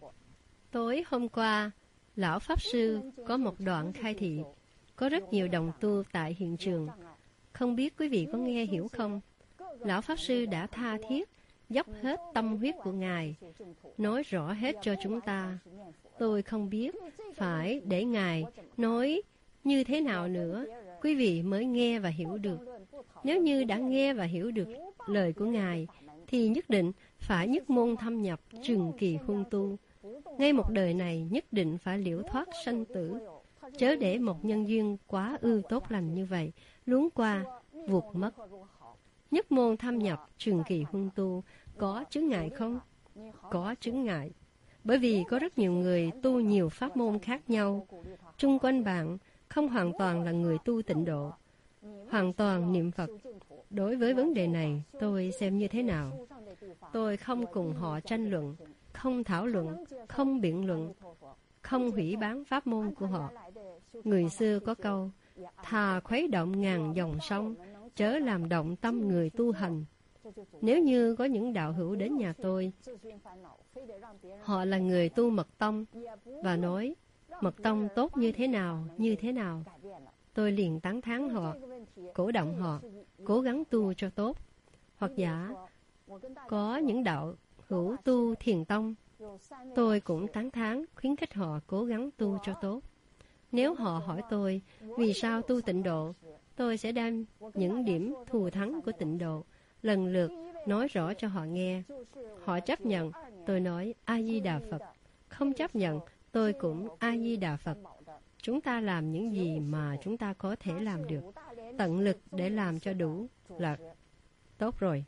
Speaker 1: Tối hôm qua, Lão Pháp Sư có một đoạn khai thị, có rất nhiều đồng tu tại hiện trường. Không biết quý vị có nghe hiểu không? Lão Pháp Sư đã tha thiết, dốc hết tâm huyết của Ngài, nói rõ hết cho chúng ta. Tôi không biết phải để Ngài nói như thế nào nữa, quý vị mới nghe và hiểu được. Nếu như đã nghe và hiểu được lời của Ngài, thì nhất định phải nhất môn thâm nhập, trường kỳ huân tu. Ngay một đời này nhất định phải liễu thoát sanh tử, chớ để một nhân duyên quá ư tốt lành như vậy luống qua, vụt mất. Nhất môn thâm nhập, trường kỳ huân tu, có chướng ngại không? Có chướng ngại. Bởi vì có rất nhiều người tu nhiều pháp môn khác nhau. Chung quanh bạn không hoàn toàn là người tu tịnh độ, hoàn toàn niệm Phật. Đối với vấn đề này, tôi xem như thế nào? Tôi không cùng họ tranh luận, không thảo luận, không biện luận, không hủy bán pháp môn của họ. Người xưa có câu, thà khuấy động ngàn dòng sông, chớ làm động tâm người tu hành. Nếu như có những đạo hữu đến nhà tôi, họ là người tu mật tông, và nói mật tông tốt như thế nào, như thế nào, tôi liền tán thán họ, cổ động họ, cố gắng tu cho tốt. Hoặc giả, có những đạo hữu tu thiền tông, tôi cũng tán thán, khuyến khích họ cố gắng tu cho tốt. Nếu họ hỏi tôi, vì sao tu tịnh độ, tôi sẽ đem những điểm thù thắng của tịnh độ, lần lượt nói rõ cho họ nghe. Họ chấp nhận, tôi nói A-di-đà Phật. Không chấp nhận, tôi cũng A-di-đà Phật. Chúng ta làm những gì mà chúng ta có thể làm được, tận lực để làm cho đủ là tốt rồi.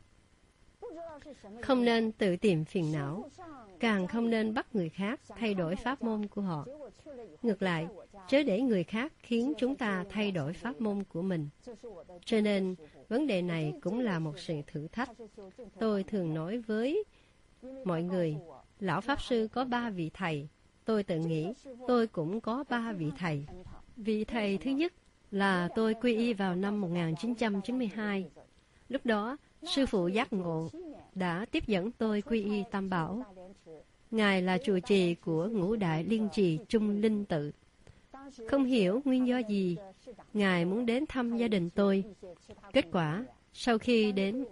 Speaker 1: Không nên tự tìm phiền não, càng không nên bắt người khác thay đổi pháp môn của họ. Ngược lại, chớ để người khác khiến chúng ta thay đổi pháp môn của mình. Cho nên, vấn đề này cũng là một sự thử thách. Tôi thường nói với mọi người, Lão Pháp Sư có ba vị thầy, Tôi tự nghĩ tôi cũng có ba vị thầy. Vị thầy thứ nhất là tôi quy y vào năm một nghìn chín trăm chín mươi hai. Lúc đó, sư phụ giác ngộ đã tiếp dẫn tôi quy y Tam Bảo. Ngài là trụ trì của Ngũ Đại Liên Trì Trung Linh Tự. Không hiểu nguyên do gì, Ngài muốn đến thăm gia đình tôi. Kết quả, sau khi đến,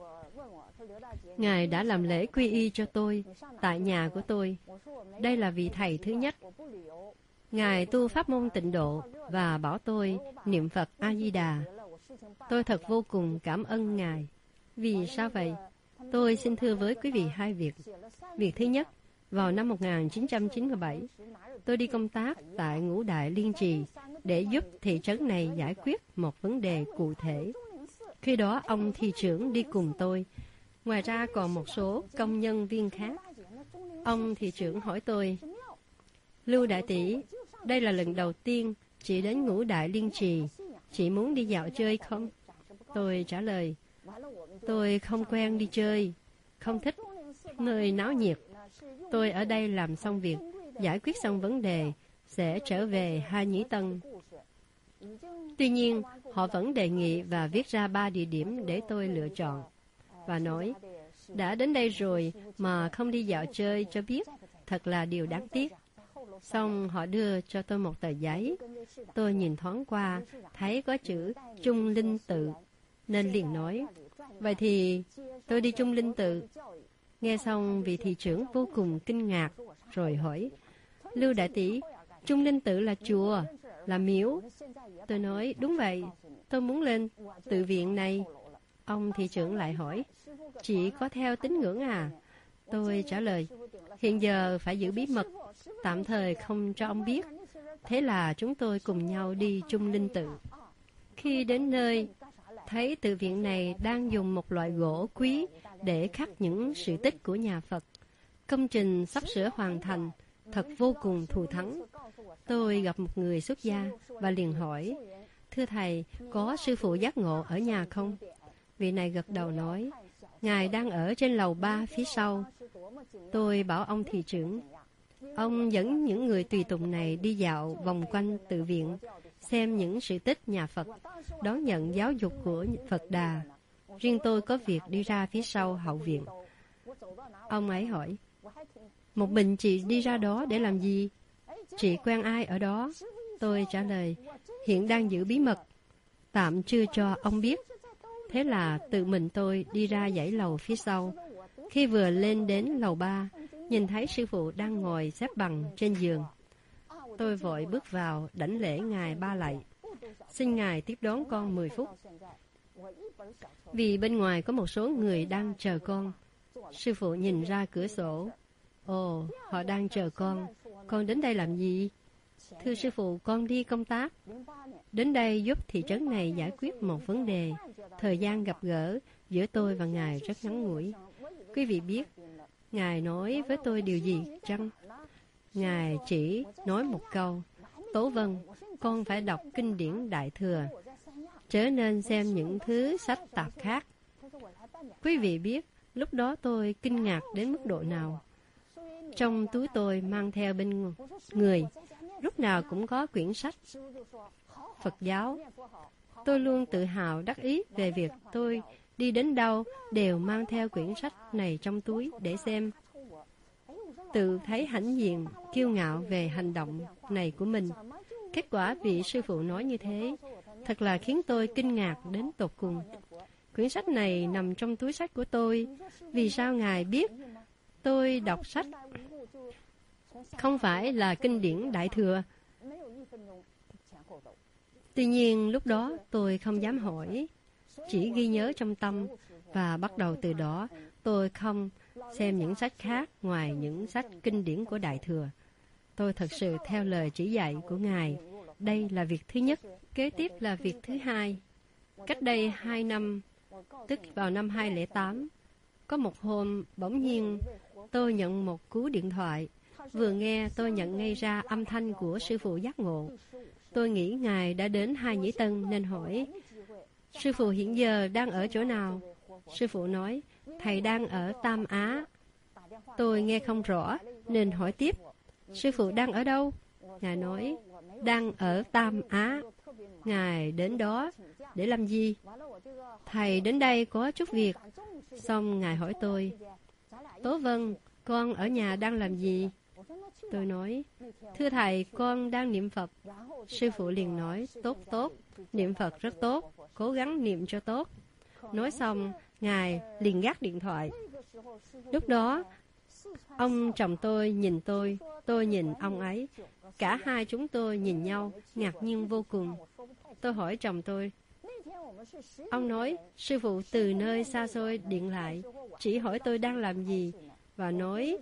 Speaker 1: Ngài đã làm lễ quy y cho tôi tại nhà của tôi. Đây là vị thầy thứ nhất. Ngài tu pháp môn tịnh độ và bảo tôi niệm Phật A-di-đà. Tôi thật vô cùng cảm ơn Ngài. Vì sao vậy? Tôi xin thưa với quý vị hai việc. Việc thứ nhất, vào năm một nghìn chín trăm chín mươi bảy, tôi đi công tác tại Ngũ Đại Liên Trì để giúp thị trấn này giải quyết một vấn đề cụ thể. Khi đó ông thị trưởng đi cùng tôi. Ngoài ra còn một số công nhân viên khác. Ông thị trưởng hỏi tôi, Lưu Đại Tỷ, đây là lần đầu tiên chị đến Ngũ Đại Liên Trì. Chị muốn đi dạo chơi không? Tôi trả lời, tôi không quen đi chơi, không thích nơi náo nhiệt. Tôi ở đây làm xong việc, giải quyết xong vấn đề, sẽ trở về Hai Nhĩ Tân. Tuy nhiên, họ vẫn đề nghị và viết ra ba địa điểm để tôi lựa chọn. Và nói, đã đến đây rồi mà không đi dạo chơi cho biết, thật là điều đáng tiếc. Xong họ đưa cho tôi một tờ giấy. Tôi nhìn thoáng qua, thấy có chữ Trung Linh Tự, nên liền nói, vậy thì tôi đi Trung Linh Tự. Nghe xong vị thị trưởng vô cùng kinh ngạc, rồi hỏi, Lưu Đại Tỷ, Trung Linh Tự là chùa, là miếu. Tôi nói, đúng vậy, tôi muốn lên tự viện này. Ông thị trưởng lại hỏi, chị có theo tín ngưỡng à? Tôi trả lời, hiện giờ phải giữ bí mật, tạm thời không cho ông biết. Thế là chúng tôi cùng nhau đi Trung Linh Tự. Khi đến nơi, thấy tự viện này đang dùng một loại gỗ quý để khắc những sự tích của nhà Phật. Công trình sắp sửa hoàn thành, thật vô cùng thù thắng. Tôi gặp một người xuất gia và liền hỏi, thưa thầy, có sư phụ giác ngộ ở nhà không? Vị này gật đầu nói, Ngài đang ở trên lầu ba phía sau. Tôi bảo ông thị trưởng, ông dẫn những người tùy tùng này đi dạo vòng quanh tự viện, xem những sự tích nhà Phật, đón nhận giáo dục của Phật Đà. Riêng tôi có việc đi ra phía sau hậu viện. Ông ấy hỏi, một mình chị đi ra đó để làm gì? Chị quen ai ở đó? Tôi trả lời, hiện đang giữ bí mật, tạm chưa cho ông biết. Thế là tự mình tôi đi ra dãy lầu phía sau. Khi vừa lên đến lầu ba, nhìn thấy sư phụ đang ngồi xếp bằng trên giường. Tôi vội bước vào đảnh lễ Ngài ba lạy. Xin Ngài tiếp đón con mười phút. Vì bên ngoài có một số người đang chờ con. Sư phụ nhìn ra cửa sổ. Ồ, họ đang chờ con. Con đến đây làm gì? Thưa sư phụ, con đi công tác. Đến đây giúp thị trấn này giải quyết một vấn đề. Thời gian gặp gỡ giữa tôi và Ngài rất ngắn ngủi. Quý vị biết, Ngài nói với tôi điều gì chăng? Ngài chỉ nói một câu, Tố Vân, con phải đọc kinh điển Đại Thừa, chớ nên xem những thứ sách tạp khác. Quý vị biết, lúc đó tôi kinh ngạc đến mức độ nào. Trong túi tôi mang theo bên người, lúc nào cũng có quyển sách Phật giáo. Tôi luôn tự hào đắc ý về việc tôi đi đến đâu đều mang theo quyển sách này trong túi để xem. Tự thấy hãnh diện, kiêu ngạo về hành động này của mình. Kết quả vị sư phụ nói như thế, thật là khiến tôi kinh ngạc đến tột cùng. Quyển sách này nằm trong túi sách của tôi. Vì sao Ngài biết tôi đọc sách không phải là kinh điển Đại Thừa? Tuy nhiên lúc đó tôi không dám hỏi, chỉ ghi nhớ trong tâm, và bắt đầu từ đó tôi không xem những sách khác ngoài những sách kinh điển của Đại Thừa. Tôi thật sự theo lời chỉ dạy của Ngài. Đây là việc thứ nhất. Kế tiếp là việc thứ hai. Cách đây hai năm, tức vào năm hai không không tám, có một hôm bỗng nhiên tôi nhận một cú điện thoại. Vừa nghe tôi nhận ngay ra âm thanh của sư phụ giác ngộ. Tôi nghĩ Ngài đã đến Hai Nhĩ Tân nên hỏi, sư phụ hiện giờ đang ở chỗ nào? Sư phụ nói, thầy đang ở Tam Á. Tôi nghe không rõ nên hỏi tiếp, sư phụ đang ở đâu? Ngài nói, đang ở Tam Á. Ngài đến đó để làm gì? Thầy đến đây có chút việc. Xong Ngài hỏi tôi, Tố Vân, con ở nhà đang làm gì? Tôi nói, thưa thầy, con đang niệm Phật. Sư phụ liền nói, tốt tốt, niệm Phật rất tốt, cố gắng niệm cho tốt. Nói xong, Ngài liền gác điện thoại. Lúc đó, ông chồng tôi nhìn tôi, tôi nhìn ông ấy. Cả hai chúng tôi nhìn nhau, ngạc nhiên vô cùng. Tôi hỏi chồng tôi. Ông nói, sư phụ từ nơi xa xôi điện lại, chỉ hỏi tôi đang làm gì, và nói,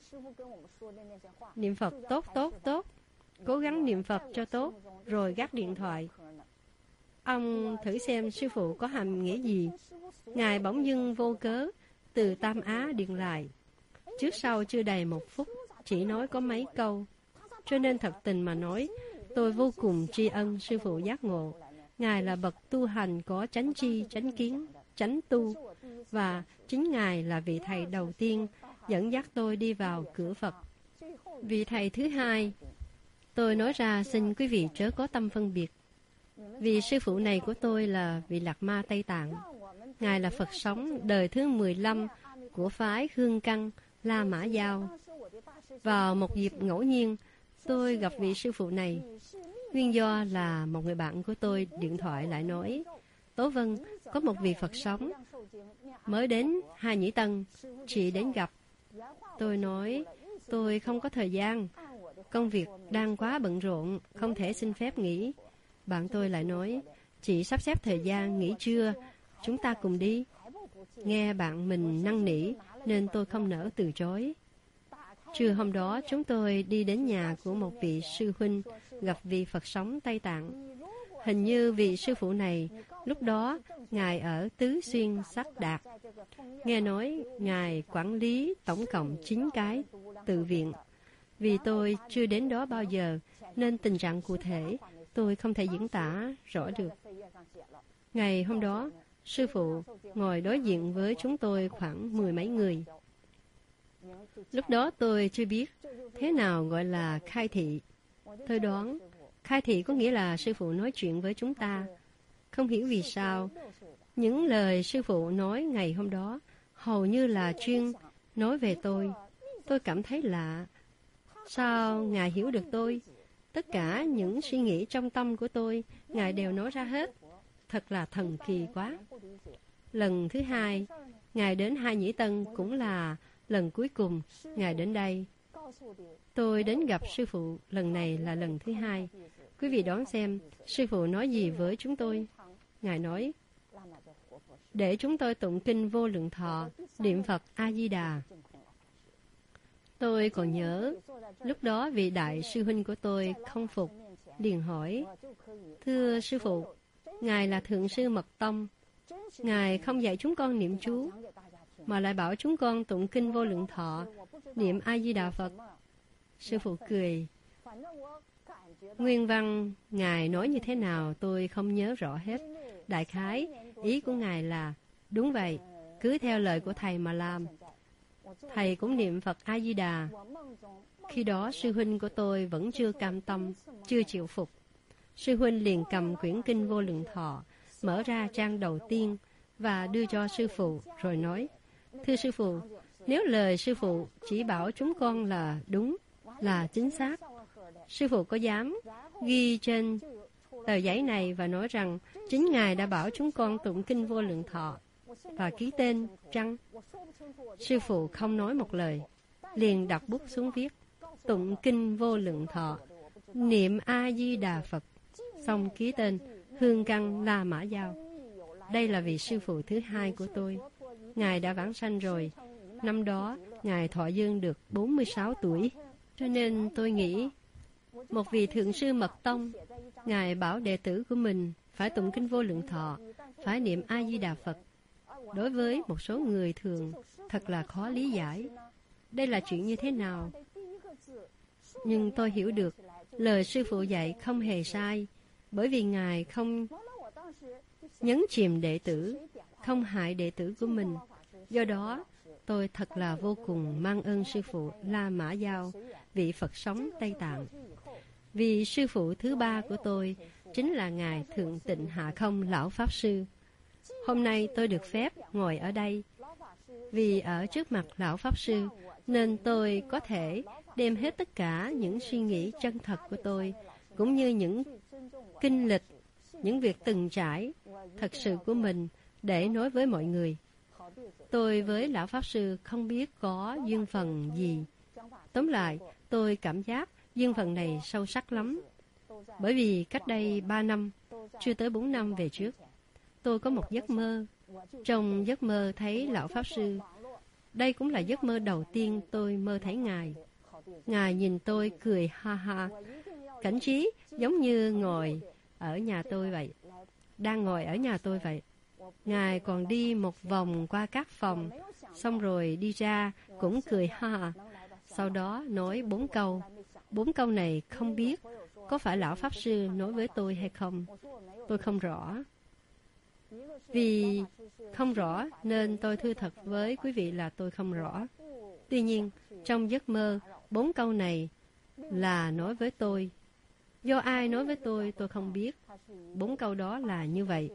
Speaker 1: niệm Phật tốt tốt tốt, cố gắng niệm Phật cho tốt, rồi gác điện thoại. Ông thử xem sư phụ có hàm nghĩa gì. Ngài bỗng dưng vô cớ, từ Tam Á điện lại. Trước sau chưa đầy một phút, chỉ nói có mấy câu. Cho nên thật tình mà nói, tôi vô cùng tri ân sư phụ giác ngộ. Ngài là bậc tu hành có chánh tri, chánh kiến, chánh tu. Và chính Ngài là vị thầy đầu tiên dẫn dắt tôi đi vào cửa Phật. Vị thầy thứ hai, tôi nói ra xin quý vị chớ có tâm phân biệt. Vì sư phụ này của tôi là vị Lạc Ma Tây Tạng. Ngài là Phật sống đời thứ mười lăm của phái Hương Căn La Mã Giao. Vào một dịp ngẫu nhiên, tôi gặp vị sư phụ này. Nguyên do là một người bạn của tôi điện thoại lại nói, Tố Vân, có một vị Phật sống mới đến Hai Nhĩ Tân, chị đến gặp. Tôi nói, tôi không có thời gian, công việc đang quá bận rộn, không thể xin phép nghỉ. Bạn tôi lại nói, chị sắp xếp thời gian nghỉ trưa, chúng ta cùng đi. Nghe bạn mình năn nỉ nên tôi không nỡ từ chối. Trưa hôm đó chúng tôi đi đến nhà của một vị sư huynh gặp vị Phật sống Tây Tạng. Hình như vị sư phụ này lúc đó Ngài ở Tứ Xuyên Sắc Đạt. Nghe nói Ngài quản lý tổng cộng chín cái tự viện. Vì tôi chưa đến đó bao giờ nên tình trạng cụ thể tôi không thể diễn tả rõ được. Ngày hôm đó, sư phụ ngồi đối diện với chúng tôi khoảng mười mấy người. Lúc đó tôi chưa biết thế nào gọi là khai thị. Tôi đoán khai thị có nghĩa là sư phụ nói chuyện với chúng ta. Không hiểu vì sao, những lời sư phụ nói ngày hôm đó hầu như là chuyên nói về tôi. Tôi cảm thấy lạ. Sao Ngài hiểu được tôi? Tất cả những suy nghĩ trong tâm của tôi, Ngài đều nói ra hết. Thật là thần kỳ quá. Lần thứ hai, Ngài đến Hai Nhĩ Tân cũng là lần cuối cùng Ngài đến đây. Tôi đến gặp sư phụ lần này là lần thứ hai. Quý vị đoán xem sư phụ nói gì với chúng tôi. Ngài nói, để chúng tôi tụng kinh Vô Lượng Thọ, niệm Phật A-di-đà. Tôi còn nhớ, lúc đó vị đại sư huynh của tôi không phục, liền hỏi, thưa sư phụ, Ngài là Thượng sư Mật Tông, Ngài không dạy chúng con niệm chú, mà lại bảo chúng con tụng kinh Vô Lượng Thọ, niệm A-di-đà Phật. Sư phụ cười. Nguyên văn Ngài nói như thế nào tôi không nhớ rõ hết. Đại khái, ý của Ngài là, đúng vậy, cứ theo lời của Thầy mà làm. Thầy cũng niệm Phật A-di-đà. Khi đó sư huynh của tôi vẫn chưa cam tâm, chưa chịu phục. Sư huynh liền cầm quyển kinh Vô Lượng Thọ, mở ra trang đầu tiên và đưa cho sư phụ, rồi nói, thưa sư phụ, nếu lời sư phụ chỉ bảo chúng con là đúng, là chính xác, sư phụ có dám ghi trên tờ giấy này và nói rằng chính Ngài đã bảo chúng con tụng kinh Vô Lượng Thọ và ký tên chăng? Sư phụ không nói một lời, liền đặt bút xuống viết, tụng kinh Vô Lượng Thọ, niệm A-di-đà Phật, xong ký tên Hương Căn La Mã Giao. Đây là vị sư phụ thứ hai của tôi. Ngài đã vãng sanh rồi. Năm đó, Ngài thọ dương được bốn mươi sáu tuổi. Cho nên tôi nghĩ, một vị Thượng sư Mật Tông, Ngài bảo đệ tử của mình phải tụng kinh Vô Lượng Thọ, phải niệm A-di-đà Phật. Đối với một số người thường, thật là khó lý giải. Đây là chuyện như thế nào? Nhưng tôi hiểu được, lời sư phụ dạy không hề sai, bởi vì Ngài không nhấn chìm đệ tử, không hại đệ tử của mình. Do đó, tôi thật là vô cùng mang ơn sư phụ La Mã Giao vị Phật sống Tây Tạng. Vì sư phụ thứ ba của tôi chính là Ngài Thượng Tịnh Hạ Không Lão Pháp Sư. Hôm nay tôi được phép ngồi ở đây. Vì ở trước mặt Lão Pháp Sư, nên tôi có thể đem hết tất cả những suy nghĩ chân thật của tôi, cũng như những kinh lịch, những việc từng trải, thật sự của mình, để nói với mọi người. Tôi với Lão Pháp Sư không biết có duyên phần gì. Tóm lại, tôi cảm giác duyên phần này sâu sắc lắm. Bởi vì cách đây ba năm, chưa tới bốn năm về trước, tôi có một giấc mơ. Trong giấc mơ thấy Lão Pháp Sư. Đây cũng là giấc mơ đầu tiên tôi mơ thấy Ngài. Ngài nhìn tôi cười ha ha. Cảnh trí giống như ngồi ở nhà tôi vậy. Đang ngồi ở nhà tôi vậy. Ngài còn đi một vòng qua các phòng, xong rồi đi ra cũng cười ha ha. Sau đó nói bốn câu. Bốn câu này không biết có phải Lão Pháp Sư nói với tôi hay không. Tôi không rõ. Vì không rõ nên tôi thưa thật với quý vị là tôi không rõ. Tuy nhiên, trong giấc mơ, bốn câu này là nói với tôi. Do ai nói với tôi, tôi không biết. Bốn câu đó là như vậy.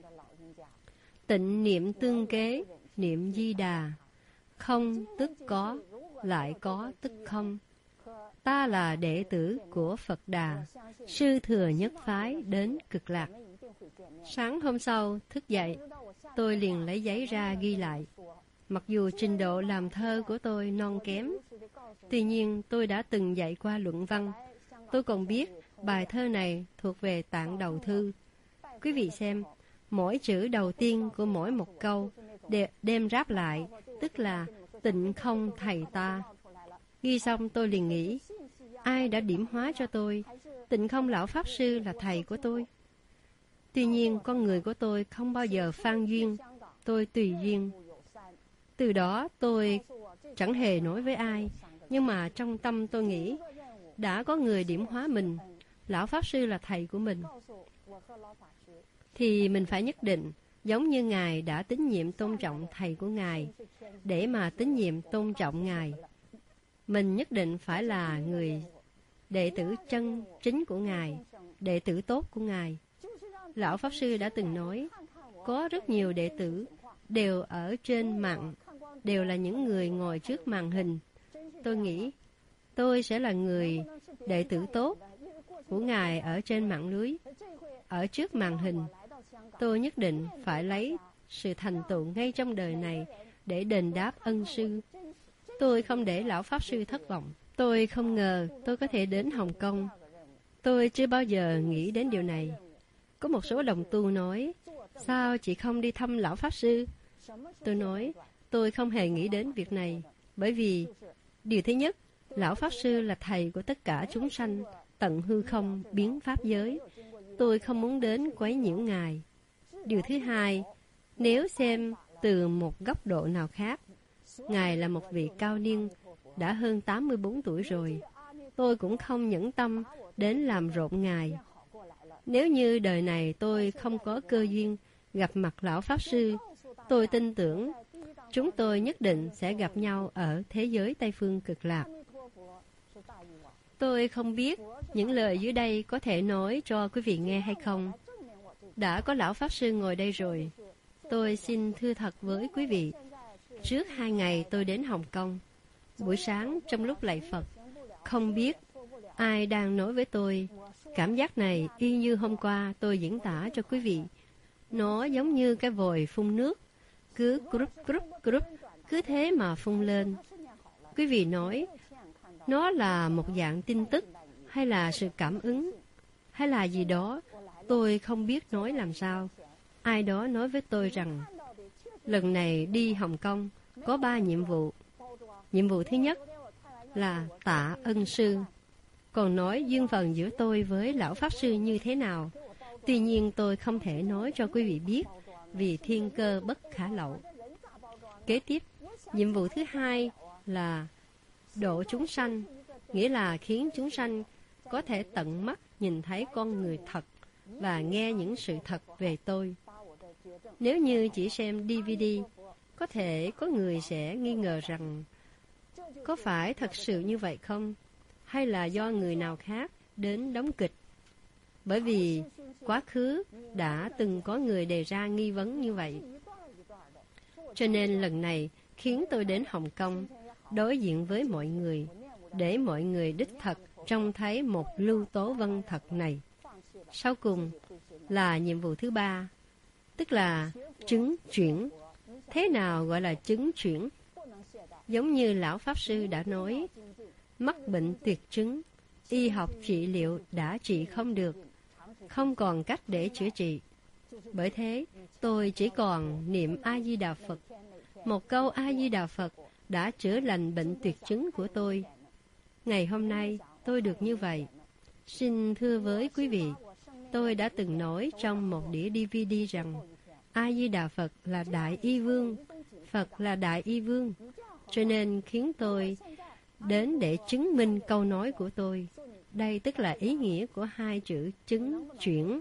Speaker 1: Tịnh niệm tương kế, niệm Di Đà. Không tức có, lại có tức không. Ta là đệ tử của Phật Đà, sư thừa nhất phái đến Cực Lạc. Sáng hôm sau, thức dậy, tôi liền lấy giấy ra ghi lại. Mặc dù trình độ làm thơ của tôi non kém, tuy nhiên tôi đã từng dạy qua luận văn. Tôi còn biết bài thơ này thuộc về tạng đầu thư. Quý vị xem, mỗi chữ đầu tiên của mỗi một câu để đem ráp lại, tức là tịnh không thầy ta. Ghi xong tôi liền nghĩ, ai đã điểm hóa cho tôi? Tịnh không Lão Pháp Sư là thầy của tôi. Tuy nhiên, con người của tôi không bao giờ phan duyên, tôi tùy duyên. Từ đó tôi chẳng hề nói với ai, nhưng mà trong tâm tôi nghĩ, đã có người điểm hóa mình, Lão Pháp Sư là thầy của mình, thì mình phải nhất định, giống như Ngài đã tín nhiệm tôn trọng thầy của Ngài, để mà tín nhiệm tôn trọng Ngài. Mình nhất định phải là người đệ tử chân chính của Ngài, đệ tử tốt của Ngài. Lão Pháp Sư đã từng nói, có rất nhiều đệ tử đều ở trên mạng, đều là những người ngồi trước màn hình. Tôi nghĩ, tôi sẽ là người đệ tử tốt của Ngài ở trên mạng lưới, ở trước màn hình. Tôi nhất định phải lấy sự thành tựu ngay trong đời này để đền đáp ân sư. Tôi không để Lão Pháp Sư thất vọng. Tôi không ngờ tôi có thể đến Hồng Kông. Tôi chưa bao giờ nghĩ đến điều này. Có một số đồng tu nói, sao chị không đi thăm Lão Pháp Sư? Tôi nói, tôi không hề nghĩ đến việc này. Bởi vì, điều thứ nhất, Lão Pháp Sư là thầy của tất cả chúng sanh, tận hư không, biến pháp giới. Tôi không muốn đến quấy nhiễu Ngài. Điều thứ hai, nếu xem từ một góc độ nào khác, Ngài là một vị cao niên, đã hơn tám mươi bốn tuổi rồi. Tôi cũng không nhẫn tâm đến làm rộn Ngài. Nếu như đời này tôi không có cơ duyên gặp mặt Lão Pháp Sư, tôi tin tưởng chúng tôi nhất định sẽ gặp nhau ở thế giới Tây Phương Cực Lạc. Tôi không biết những lời dưới đây có thể nói cho quý vị nghe hay không. Đã có Lão Pháp Sư ngồi đây rồi. Tôi xin thưa thật với quý vị. Trước hai ngày tôi đến Hồng Kông. Buổi sáng trong lúc lạy Phật, không biết ai đang nói với tôi. Cảm giác này y như hôm qua tôi diễn tả cho quý vị. Nó giống như cái vòi phun nước, cứ crup crup crup, cứ thế mà phun lên. Quý vị nói, nó là một dạng tin tức, hay là sự cảm ứng, hay là gì đó, tôi không biết nói làm sao. Ai đó nói với tôi rằng, lần này đi Hồng Kông có ba nhiệm vụ. Nhiệm vụ thứ nhất là tạ ân sư, còn nói duyên phần giữa tôi với Lão Pháp Sư như thế nào. Tuy nhiên tôi không thể nói cho quý vị biết, vì thiên cơ bất khả lậu. Kế tiếp, nhiệm vụ thứ hai là độ chúng sanh, nghĩa là khiến chúng sanh có thể tận mắt nhìn thấy con người thật và nghe những sự thật về tôi. Nếu như chỉ xem đê vê đê, có thể có người sẽ nghi ngờ rằng có phải thật sự như vậy không? hay là do người nào khác đến đóng kịch. Bởi vì quá khứ đã từng có người đề ra nghi vấn như vậy. Cho nên lần này khiến tôi đến Hồng Kông đối diện với mọi người, để mọi người đích thật trông thấy một Lưu Tố Vân thật này. Sau cùng là nhiệm vụ thứ ba, tức là chứng chuyển. Thế nào gọi là chứng chuyển? Giống như Lão Pháp Sư đã nói, mắc bệnh tuyệt chứng, y học trị liệu đã trị không được, không còn cách để chữa trị. Bởi thế, tôi chỉ còn niệm A-di-đà Phật. Một câu A-di-đà Phật đã chữa lành bệnh tuyệt chứng của tôi. Ngày hôm nay, tôi được như vậy. Xin thưa với quý vị, tôi đã từng nói trong một đĩa đê vê đê rằng A-di-đà Phật là Đại Y Vương, Phật là Đại Y Vương, cho nên khiến tôi đến để chứng minh câu nói của tôi. Đây tức là ý nghĩa của hai chữ chứng chuyển.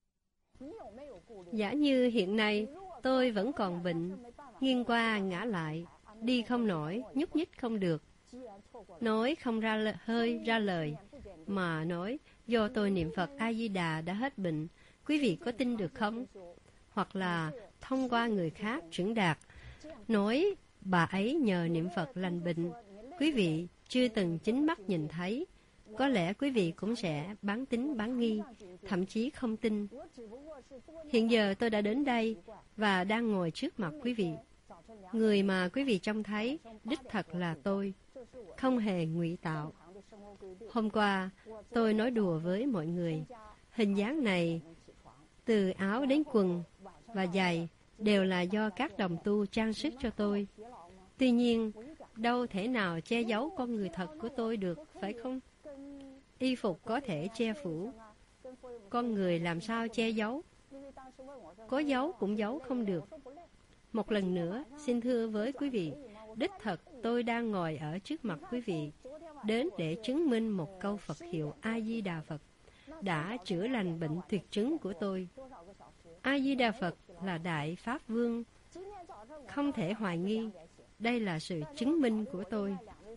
Speaker 1: Giả như hiện nay tôi vẫn còn bệnh, nghiêng qua ngã lại, đi không nổi, nhúc nhích không được, nói không ra lời, hơi ra lời, mà nói do tôi niệm Phật A-di-đà đã hết bệnh, quý vị có tin được không? Hoặc là thông qua người khác chuyển đạt, nói bà ấy nhờ niệm Phật lành bệnh, quý vị chưa từng chính mắt nhìn thấy, có lẽ quý vị cũng sẽ bán tín bán nghi, thậm chí không tin. Hiện giờ tôi đã đến đây và đang ngồi trước mặt quý vị. Người mà quý vị trông thấy đích thật là tôi, không hề ngụy tạo. Hôm qua tôi nói đùa với mọi người, hình dáng này từ áo đến quần và giày đều là do các đồng tu trang sức cho tôi. Tuy nhiên, đâu thể nào che giấu con người thật của tôi được, phải không? Y phục có thể che phủ, con người làm sao che giấu? Có giấu cũng giấu không được. Một lần nữa, xin thưa với quý vị, đích thật tôi đang ngồi ở trước mặt quý vị, đến để chứng minh một câu Phật hiệu A-di-đà Phật đã chữa lành bệnh tuyệt chứng của tôi. A-di-đà Phật là Đại Pháp Vương, không thể hoài nghi. Đây là sự chứng minh của tôi.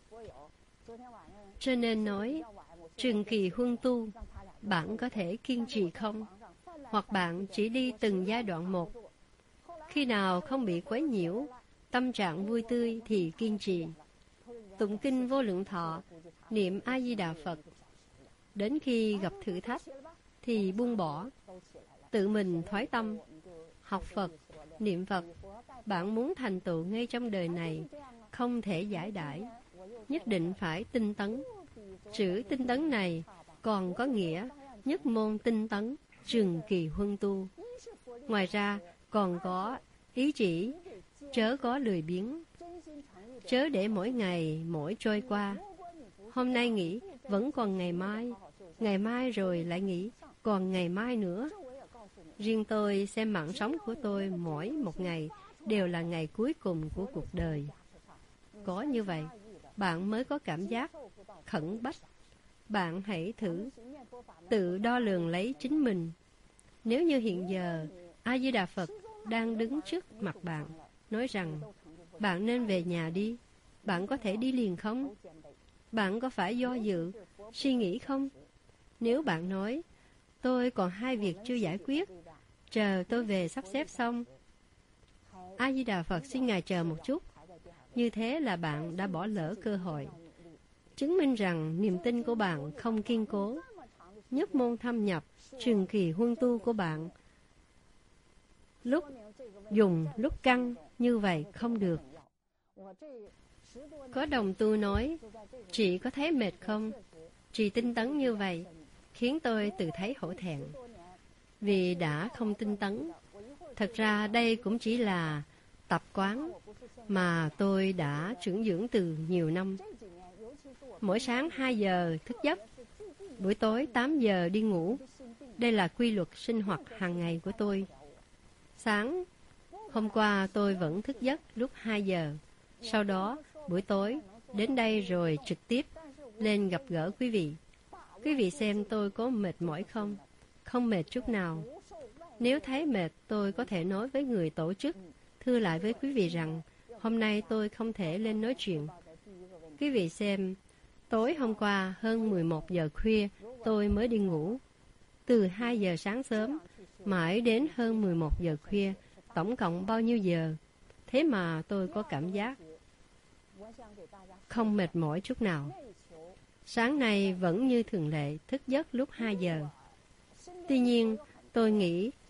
Speaker 1: Cho nên nói, trường kỳ huân tu, bạn có thể kiên trì không? Hoặc bạn chỉ đi từng giai đoạn một. Khi nào không bị quấy nhiễu, tâm trạng vui tươi thì kiên trì. Tụng kinh Vô Lượng Thọ, niệm A-di-đà Phật. Đến khi gặp thử thách thì buông bỏ, tự mình thoái tâm, học Phật, niệm Phật. Bạn muốn thành tựu ngay trong đời này, không thể giải đãi, nhất định phải tinh tấn. Chữ tinh tấn này còn có nghĩa nhất môn tinh tấn, trường kỳ huân tu. Ngoài ra còn có ý chỉ chớ có lười biếng, chớ để mỗi ngày mỗi trôi qua. Hôm nay nghỉ vẫn còn ngày mai, ngày mai rồi lại nghỉ còn ngày mai nữa. Riêng tôi xem mạng sống của tôi mỗi một ngày đều là ngày cuối cùng của cuộc đời. Có như vậy, bạn mới có cảm giác khẩn bách. Bạn hãy thử tự đo lường lấy chính mình. Nếu như hiện giờ A-di-đà Phật đang đứng trước mặt bạn, nói rằng bạn nên về nhà đi, bạn có thể đi liền không? Bạn có phải do dự, suy nghĩ không? Nếu bạn nói, tôi còn hai việc chưa giải quyết, chờ tôi về sắp xếp xong, A-di-đà Phật xin Ngài chờ một chút. Như thế là bạn đã bỏ lỡ cơ hội, chứng minh rằng niềm tin của bạn không kiên cố. Nhất môn thâm nhập, trường kỳ huân tu của bạn lúc dùng lúc căng như vậy không được. Có đồng tu nói, chị có thấy mệt không? Chị tinh tấn như vậy khiến tôi tự thấy hổ thẹn, vì đã không tinh tấn. Thật ra đây cũng chỉ là tập quán mà tôi đã trưởng dưỡng từ nhiều năm. Mỗi sáng hai giờ thức giấc, buổi tối tám giờ đi ngủ. Đây là quy luật sinh hoạt hàng ngày của tôi. Sáng hôm qua tôi vẫn thức giấc lúc hai giờ. Sau đó buổi tối đến đây rồi trực tiếp lên gặp gỡ quý vị. Quý vị xem tôi có mệt mỏi không? Không mệt chút nào. Nếu thấy mệt, tôi có thể nói với người tổ chức, thưa lại với quý vị rằng hôm nay tôi không thể lên nói chuyện. Quý vị xem, Tối hôm qua hơn mười một giờ khuya tôi mới đi ngủ. Từ hai giờ sáng sớm mãi đến hơn mười một giờ khuya, tổng cộng bao nhiêu giờ? Thế mà tôi có cảm giác không mệt mỏi chút nào. Sáng nay vẫn như thường lệ thức giấc lúc hai giờ. Tuy nhiên, tôi nghĩ